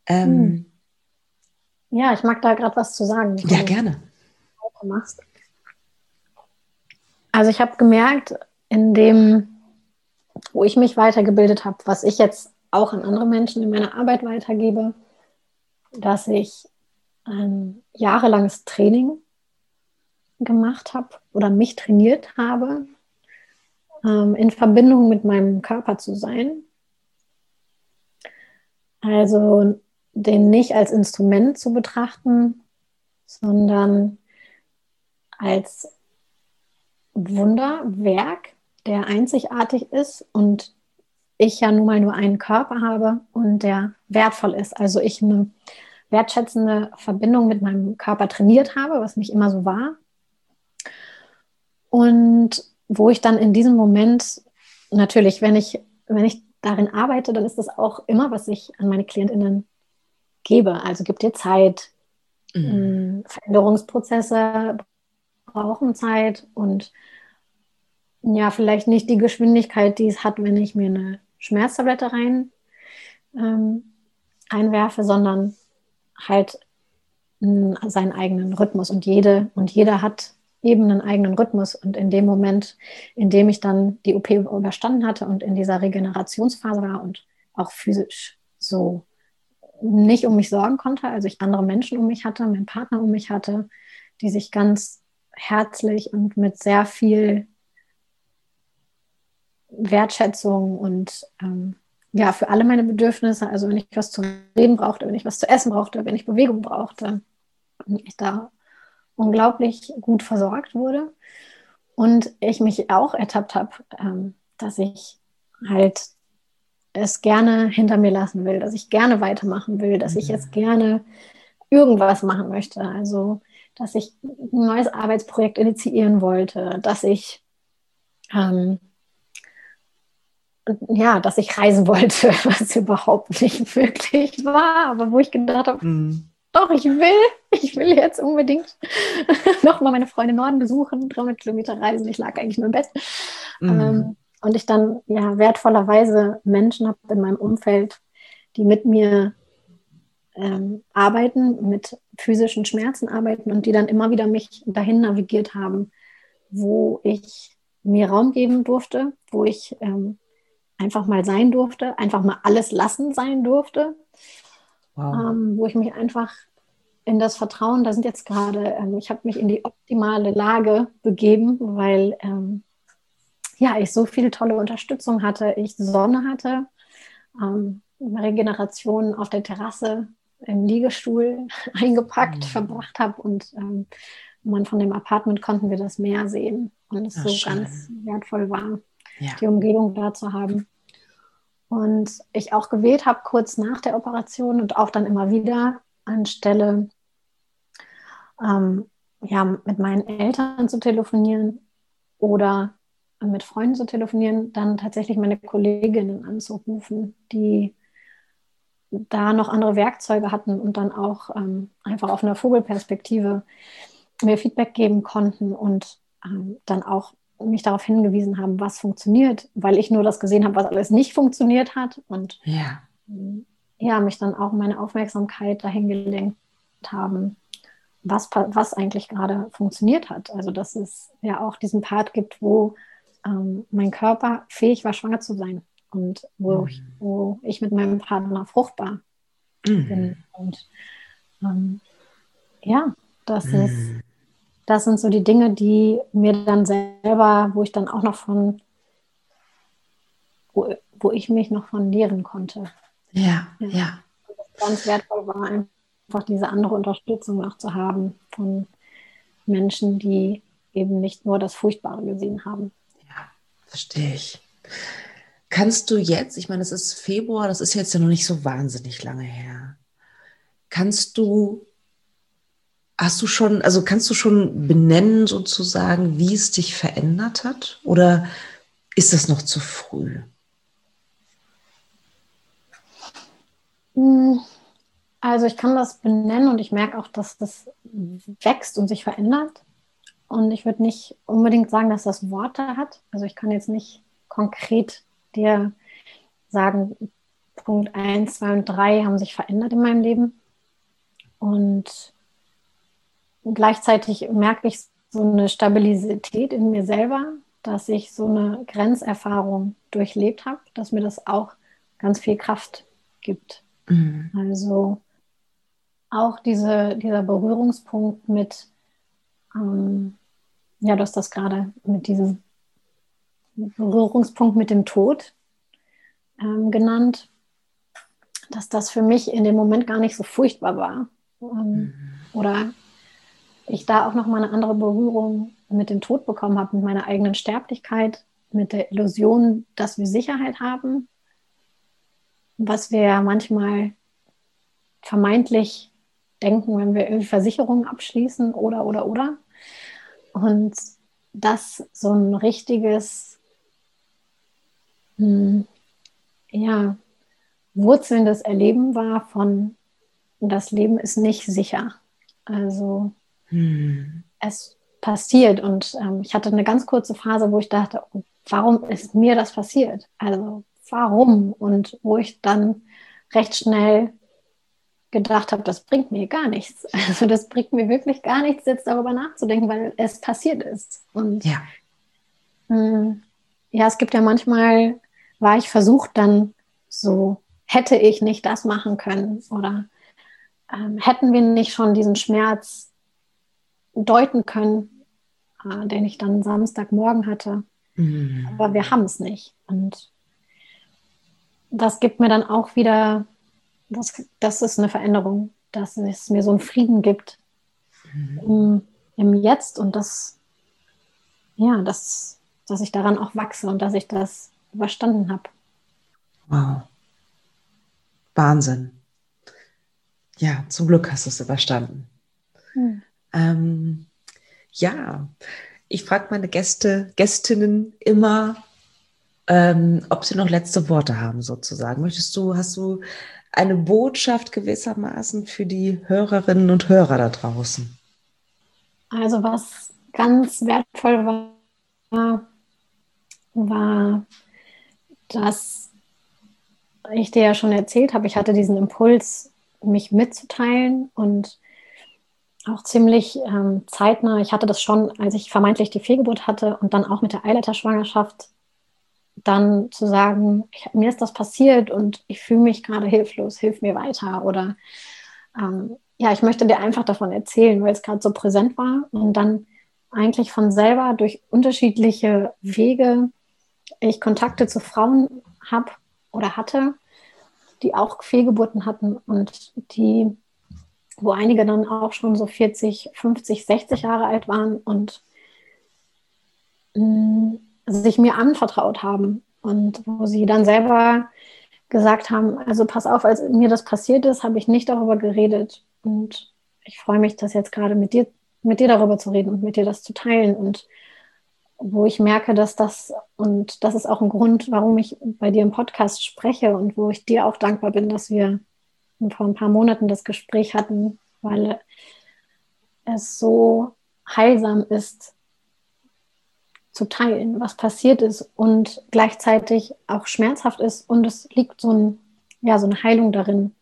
Ähm, Ja, ich mag da gerade was zu sagen, bevor ja, du gerne. weitermachst. Also ich habe gemerkt, in dem, wo ich mich weitergebildet habe, was ich jetzt auch an andere Menschen in meiner Arbeit weitergebe, dass ich ein jahrelanges Training gemacht habe oder mich trainiert habe, ähm, in Verbindung mit meinem Körper zu sein. Also den nicht als Instrument zu betrachten, sondern als Wunderwerk, der einzigartig ist und ich ja nun mal nur einen Körper habe und der wertvoll ist. Also ich eine wertschätzende Verbindung mit meinem Körper trainiert habe, was nicht immer so war. Und wo ich dann in diesem Moment, natürlich, wenn ich, wenn ich darin arbeite, dann ist das auch immer, was ich an meine KlientInnen gebe. Also gib dir Zeit. Mhm. Veränderungsprozesse brauchen Zeit und ja, vielleicht nicht die Geschwindigkeit, die es hat, wenn ich mir eine Schmerztablette rein ähm, einwerfe, sondern halt mh, seinen eigenen Rhythmus. Und jede und jeder hat eben einen eigenen Rhythmus. Und in dem Moment, in dem ich dann die O P überstanden hatte und in dieser Regenerationsphase war und auch physisch so nicht um mich sorgen konnte, also ich andere Menschen um mich hatte, meinen Partner um mich hatte, die sich ganz herzlich und mit sehr viel Wertschätzung und ähm, ja, für alle meine Bedürfnisse, also wenn ich was zu reden brauchte, wenn ich was zu essen brauchte, wenn ich Bewegung brauchte, ich da unglaublich gut versorgt wurde. Und ich mich auch ertappt habe, ähm, dass ich halt es gerne hinter mir lassen will, dass ich gerne weitermachen will, dass ich jetzt gerne irgendwas machen möchte. Also, dass ich ein neues Arbeitsprojekt initiieren wollte, dass ich ähm, ja, dass ich reisen wollte, was überhaupt nicht möglich war, aber wo ich gedacht habe, Mhm. doch, ich will, ich will jetzt unbedingt nochmal meine Freunde im Norden besuchen, dreihundert Kilometer reisen, ich lag eigentlich nur im Bett. Mhm. Ähm, und ich dann ja wertvollerweise Menschen habe in meinem Umfeld, die mit mir ähm, arbeiten, mit physischen Schmerzen arbeiten und die dann immer wieder mich dahin navigiert haben, wo ich mir Raum geben durfte, wo ich ähm, einfach mal sein durfte, einfach mal alles lassen sein durfte, Wow. ähm, wo ich mich einfach in das Vertrauen, da sind jetzt gerade, ähm, ich habe mich in die optimale Lage begeben, weil ähm, ja, ich so viel tolle Unterstützung hatte, ich Sonne hatte, ähm, Regeneration auf der Terrasse im Liegestuhl eingepackt, Mhm. verbracht habe und ähm, man von dem Apartment konnten wir das Meer sehen und es Ach, so ganz schön. wertvoll war, Ja. die Umgebung da zu haben. Und ich auch gewählt habe, kurz nach der Operation und auch dann immer wieder anstelle ähm, ja, mit meinen Eltern zu telefonieren oder mit Freunden zu telefonieren, dann tatsächlich meine Kolleginnen anzurufen, die da noch andere Werkzeuge hatten und dann auch ähm, einfach auf einer Vogelperspektive mir Feedback geben konnten und ähm, dann auch mich darauf hingewiesen haben, was funktioniert, weil ich nur das gesehen habe, was alles nicht funktioniert hat und Ja. ähm, ja, mich dann auch meine Aufmerksamkeit dahin gelenkt haben, was, was eigentlich gerade funktioniert hat. Also dass es ja auch diesen Part gibt, wo ähm, mein Körper fähig war, schwanger zu sein und wo ich, Mhm. wo ich mit meinem Partner fruchtbar bin. Mhm. Und ähm, ja, das ist, Mhm. das sind so die Dinge, die mir dann selber, wo ich dann auch noch von, wo, wo ich mich noch von lehren konnte. Ja, Ja, ja. ganz wertvoll war einfach diese andere Unterstützung noch zu haben von Menschen, die eben nicht nur das Furchtbare gesehen haben. Ja, verstehe ich. Kannst du jetzt, ich meine, es ist Februar, das ist jetzt ja noch nicht so wahnsinnig lange her. Kannst du, hast du schon, also kannst du schon benennen sozusagen, wie es dich verändert hat? Oder ist das noch zu früh? Also ich kann das benennen und ich merke auch, dass das wächst und sich verändert. Und ich würde nicht unbedingt sagen, dass das Worte hat. Also ich kann jetzt nicht konkret dir sagen, Punkt eins, zwei und drei haben sich verändert in meinem Leben. Und gleichzeitig merke ich so eine Stabilität in mir selber, dass ich so eine Grenzerfahrung durchlebt habe, dass mir das auch ganz viel Kraft gibt. Mhm. Also auch diese, dieser Berührungspunkt mit, ähm, ja, du hast das gerade mit diesem Berührungspunkt mit dem Tod ähm, genannt, dass das für mich in dem Moment gar nicht so furchtbar war. Ähm, mhm. Oder ich da auch nochmal eine andere Berührung mit dem Tod bekommen habe, mit meiner eigenen Sterblichkeit, mit der Illusion, dass wir Sicherheit haben, was wir ja manchmal vermeintlich denken, wenn wir irgendwie Versicherungen abschließen oder, oder, oder. Und das so ein richtiges, hm, ja, wurzelndes Erleben war von, das Leben ist nicht sicher. Also hm. es passiert und ähm, ich hatte eine ganz kurze Phase, wo ich dachte, oh, warum ist mir das passiert? Also warum? Und wo ich dann recht schnell gedacht habe, das bringt mir gar nichts. Also das bringt mir wirklich gar nichts, jetzt darüber nachzudenken, weil es passiert ist. Und ja, mh, ja es gibt ja manchmal, war ich versucht dann so, hätte ich nicht das machen können oder ähm, hätten wir nicht schon diesen Schmerz deuten können, äh, den ich dann Samstagmorgen hatte. Mhm. Aber wir haben es nicht. Und das gibt mir dann auch wieder, das, das ist eine Veränderung, dass es mir so einen Frieden gibt mhm. im, im Jetzt und das, ja, das, dass ich daran auch wachse und dass ich das überstanden habe. Wow. Wahnsinn. Ja, zum Glück hast du es überstanden. Hm. Ähm, ja, ich frage meine Gäste, Gästinnen immer, ähm, ob sie noch letzte Worte haben sozusagen. Möchtest du, hast du eine Botschaft gewissermaßen für die Hörerinnen und Hörer da draußen? Also was ganz wertvoll war, war, dass ich dir ja schon erzählt habe, ich hatte diesen Impuls, mich mitzuteilen und auch ziemlich ähm, zeitnah. Ich hatte das schon, als ich vermeintlich die Fehlgeburt hatte und dann auch mit der Eileiterschwangerschaft, dann zu sagen, ich, mir ist das passiert und ich fühle mich gerade hilflos, hilf mir weiter. Oder ähm, ja, ich möchte dir einfach davon erzählen, weil es gerade so präsent war und dann eigentlich von selber durch unterschiedliche Wege ich Kontakte zu Frauen habe oder hatte, die auch Fehlgeburten hatten und die, wo einige dann auch schon so vierzig, fünfzig, sechzig Jahre alt waren und mh, sich mir anvertraut haben und wo sie dann selber gesagt haben, also pass auf, als mir das passiert ist, habe ich nicht darüber geredet und ich freue mich, das jetzt gerade mit dir, mit dir darüber zu reden und mit dir das zu teilen und wo ich merke, dass das, und das ist auch ein Grund, warum ich bei dir im Podcast spreche und wo ich dir auch dankbar bin, dass wir vor ein paar Monaten das Gespräch hatten, weil es so heilsam ist, zu teilen, was passiert ist und gleichzeitig auch schmerzhaft ist und es liegt so, ein, ja, so eine Heilung darin,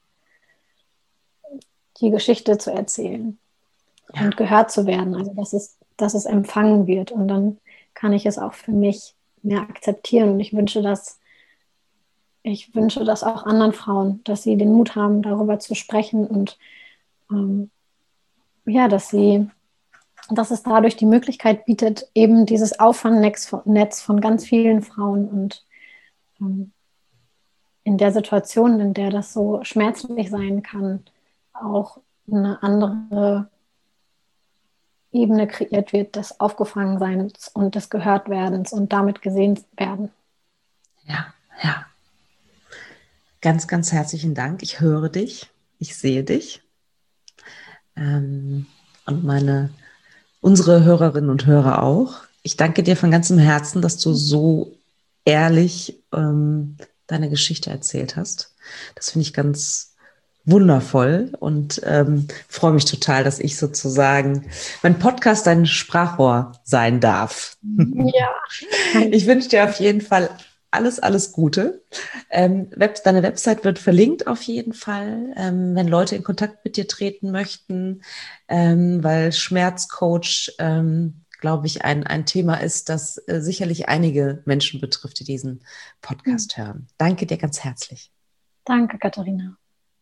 die Geschichte zu erzählen ja. und gehört zu werden, also dass es, dass es empfangen wird und dann kann ich es auch für mich mehr akzeptieren und ich wünsche das, ich wünsche das auch anderen Frauen, dass sie den Mut haben, darüber zu sprechen und ähm, ja, dass sie, dass es dadurch die Möglichkeit bietet, eben dieses Auffangnetz von, Netz von ganz vielen Frauen und ähm, in der Situation, in der das so schmerzlich sein kann, auch eine andere Ebene kreiert wird des Aufgefangenseins und des Gehörtwerdens und damit gesehen werden. Ja, ja. Ganz, ganz herzlichen Dank. Ich höre dich, ich sehe dich. Ähm, und meine, unsere Hörerinnen und Hörer auch. Ich danke dir von ganzem Herzen, dass du so ehrlich ähm, deine Geschichte erzählt hast. Das finde ich ganz wundervoll und ähm, freue mich total, dass ich sozusagen mein Podcast ein Sprachrohr sein darf. Ja. Ich wünsche dir auf jeden Fall alles, alles Gute. Ähm, Web, deine Website wird verlinkt auf jeden Fall, ähm, wenn Leute in Kontakt mit dir treten möchten, ähm, weil Schmerzcoach, ähm, glaube ich, ein, ein Thema ist, das äh, sicherlich einige Menschen betrifft, die diesen Podcast mhm. hören. Danke dir ganz herzlich. Danke, Katharina.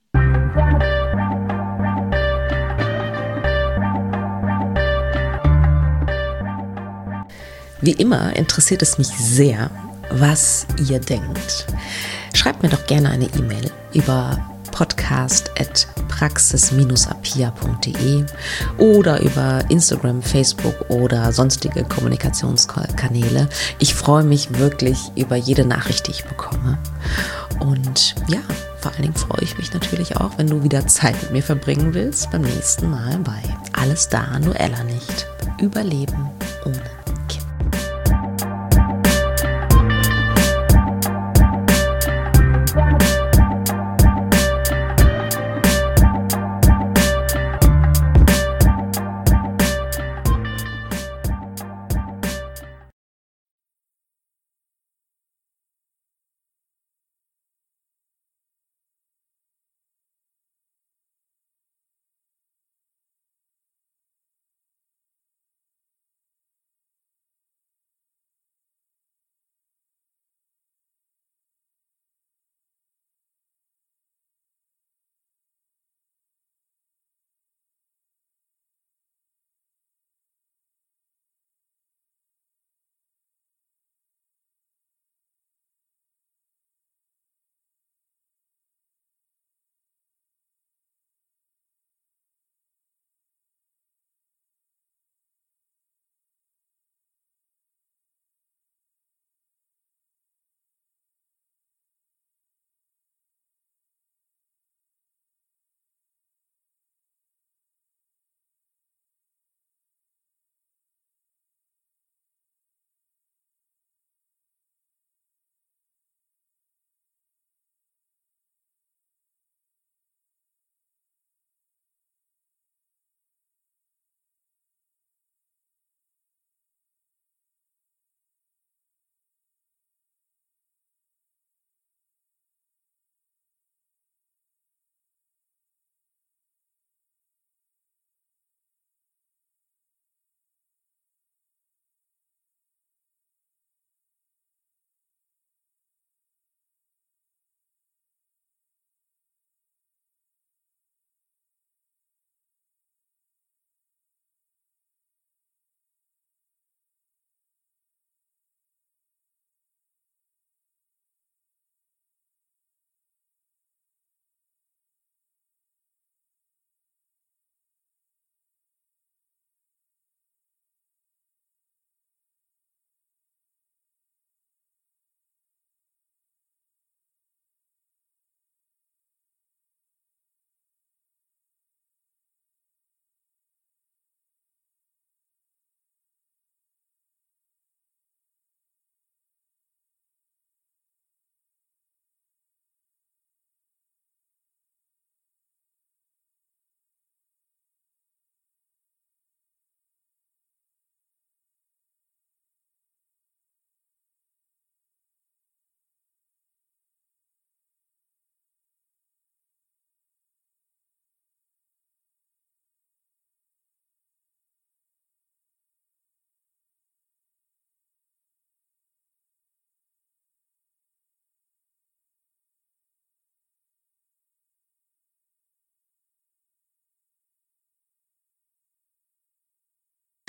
Wie immer interessiert es mich sehr, was ihr denkt. Schreibt mir doch gerne eine E-Mail über podcast at praxis dash apia punkt de oder über Instagram, Facebook oder sonstige Kommunikationskanäle. Ich freue mich wirklich über jede Nachricht, die ich bekomme. Und ja, vor allen Dingen freue ich mich natürlich auch, wenn du wieder Zeit mit mir verbringen willst, beim nächsten Mal bei Alles da, nur Ella nicht. Überleben ohne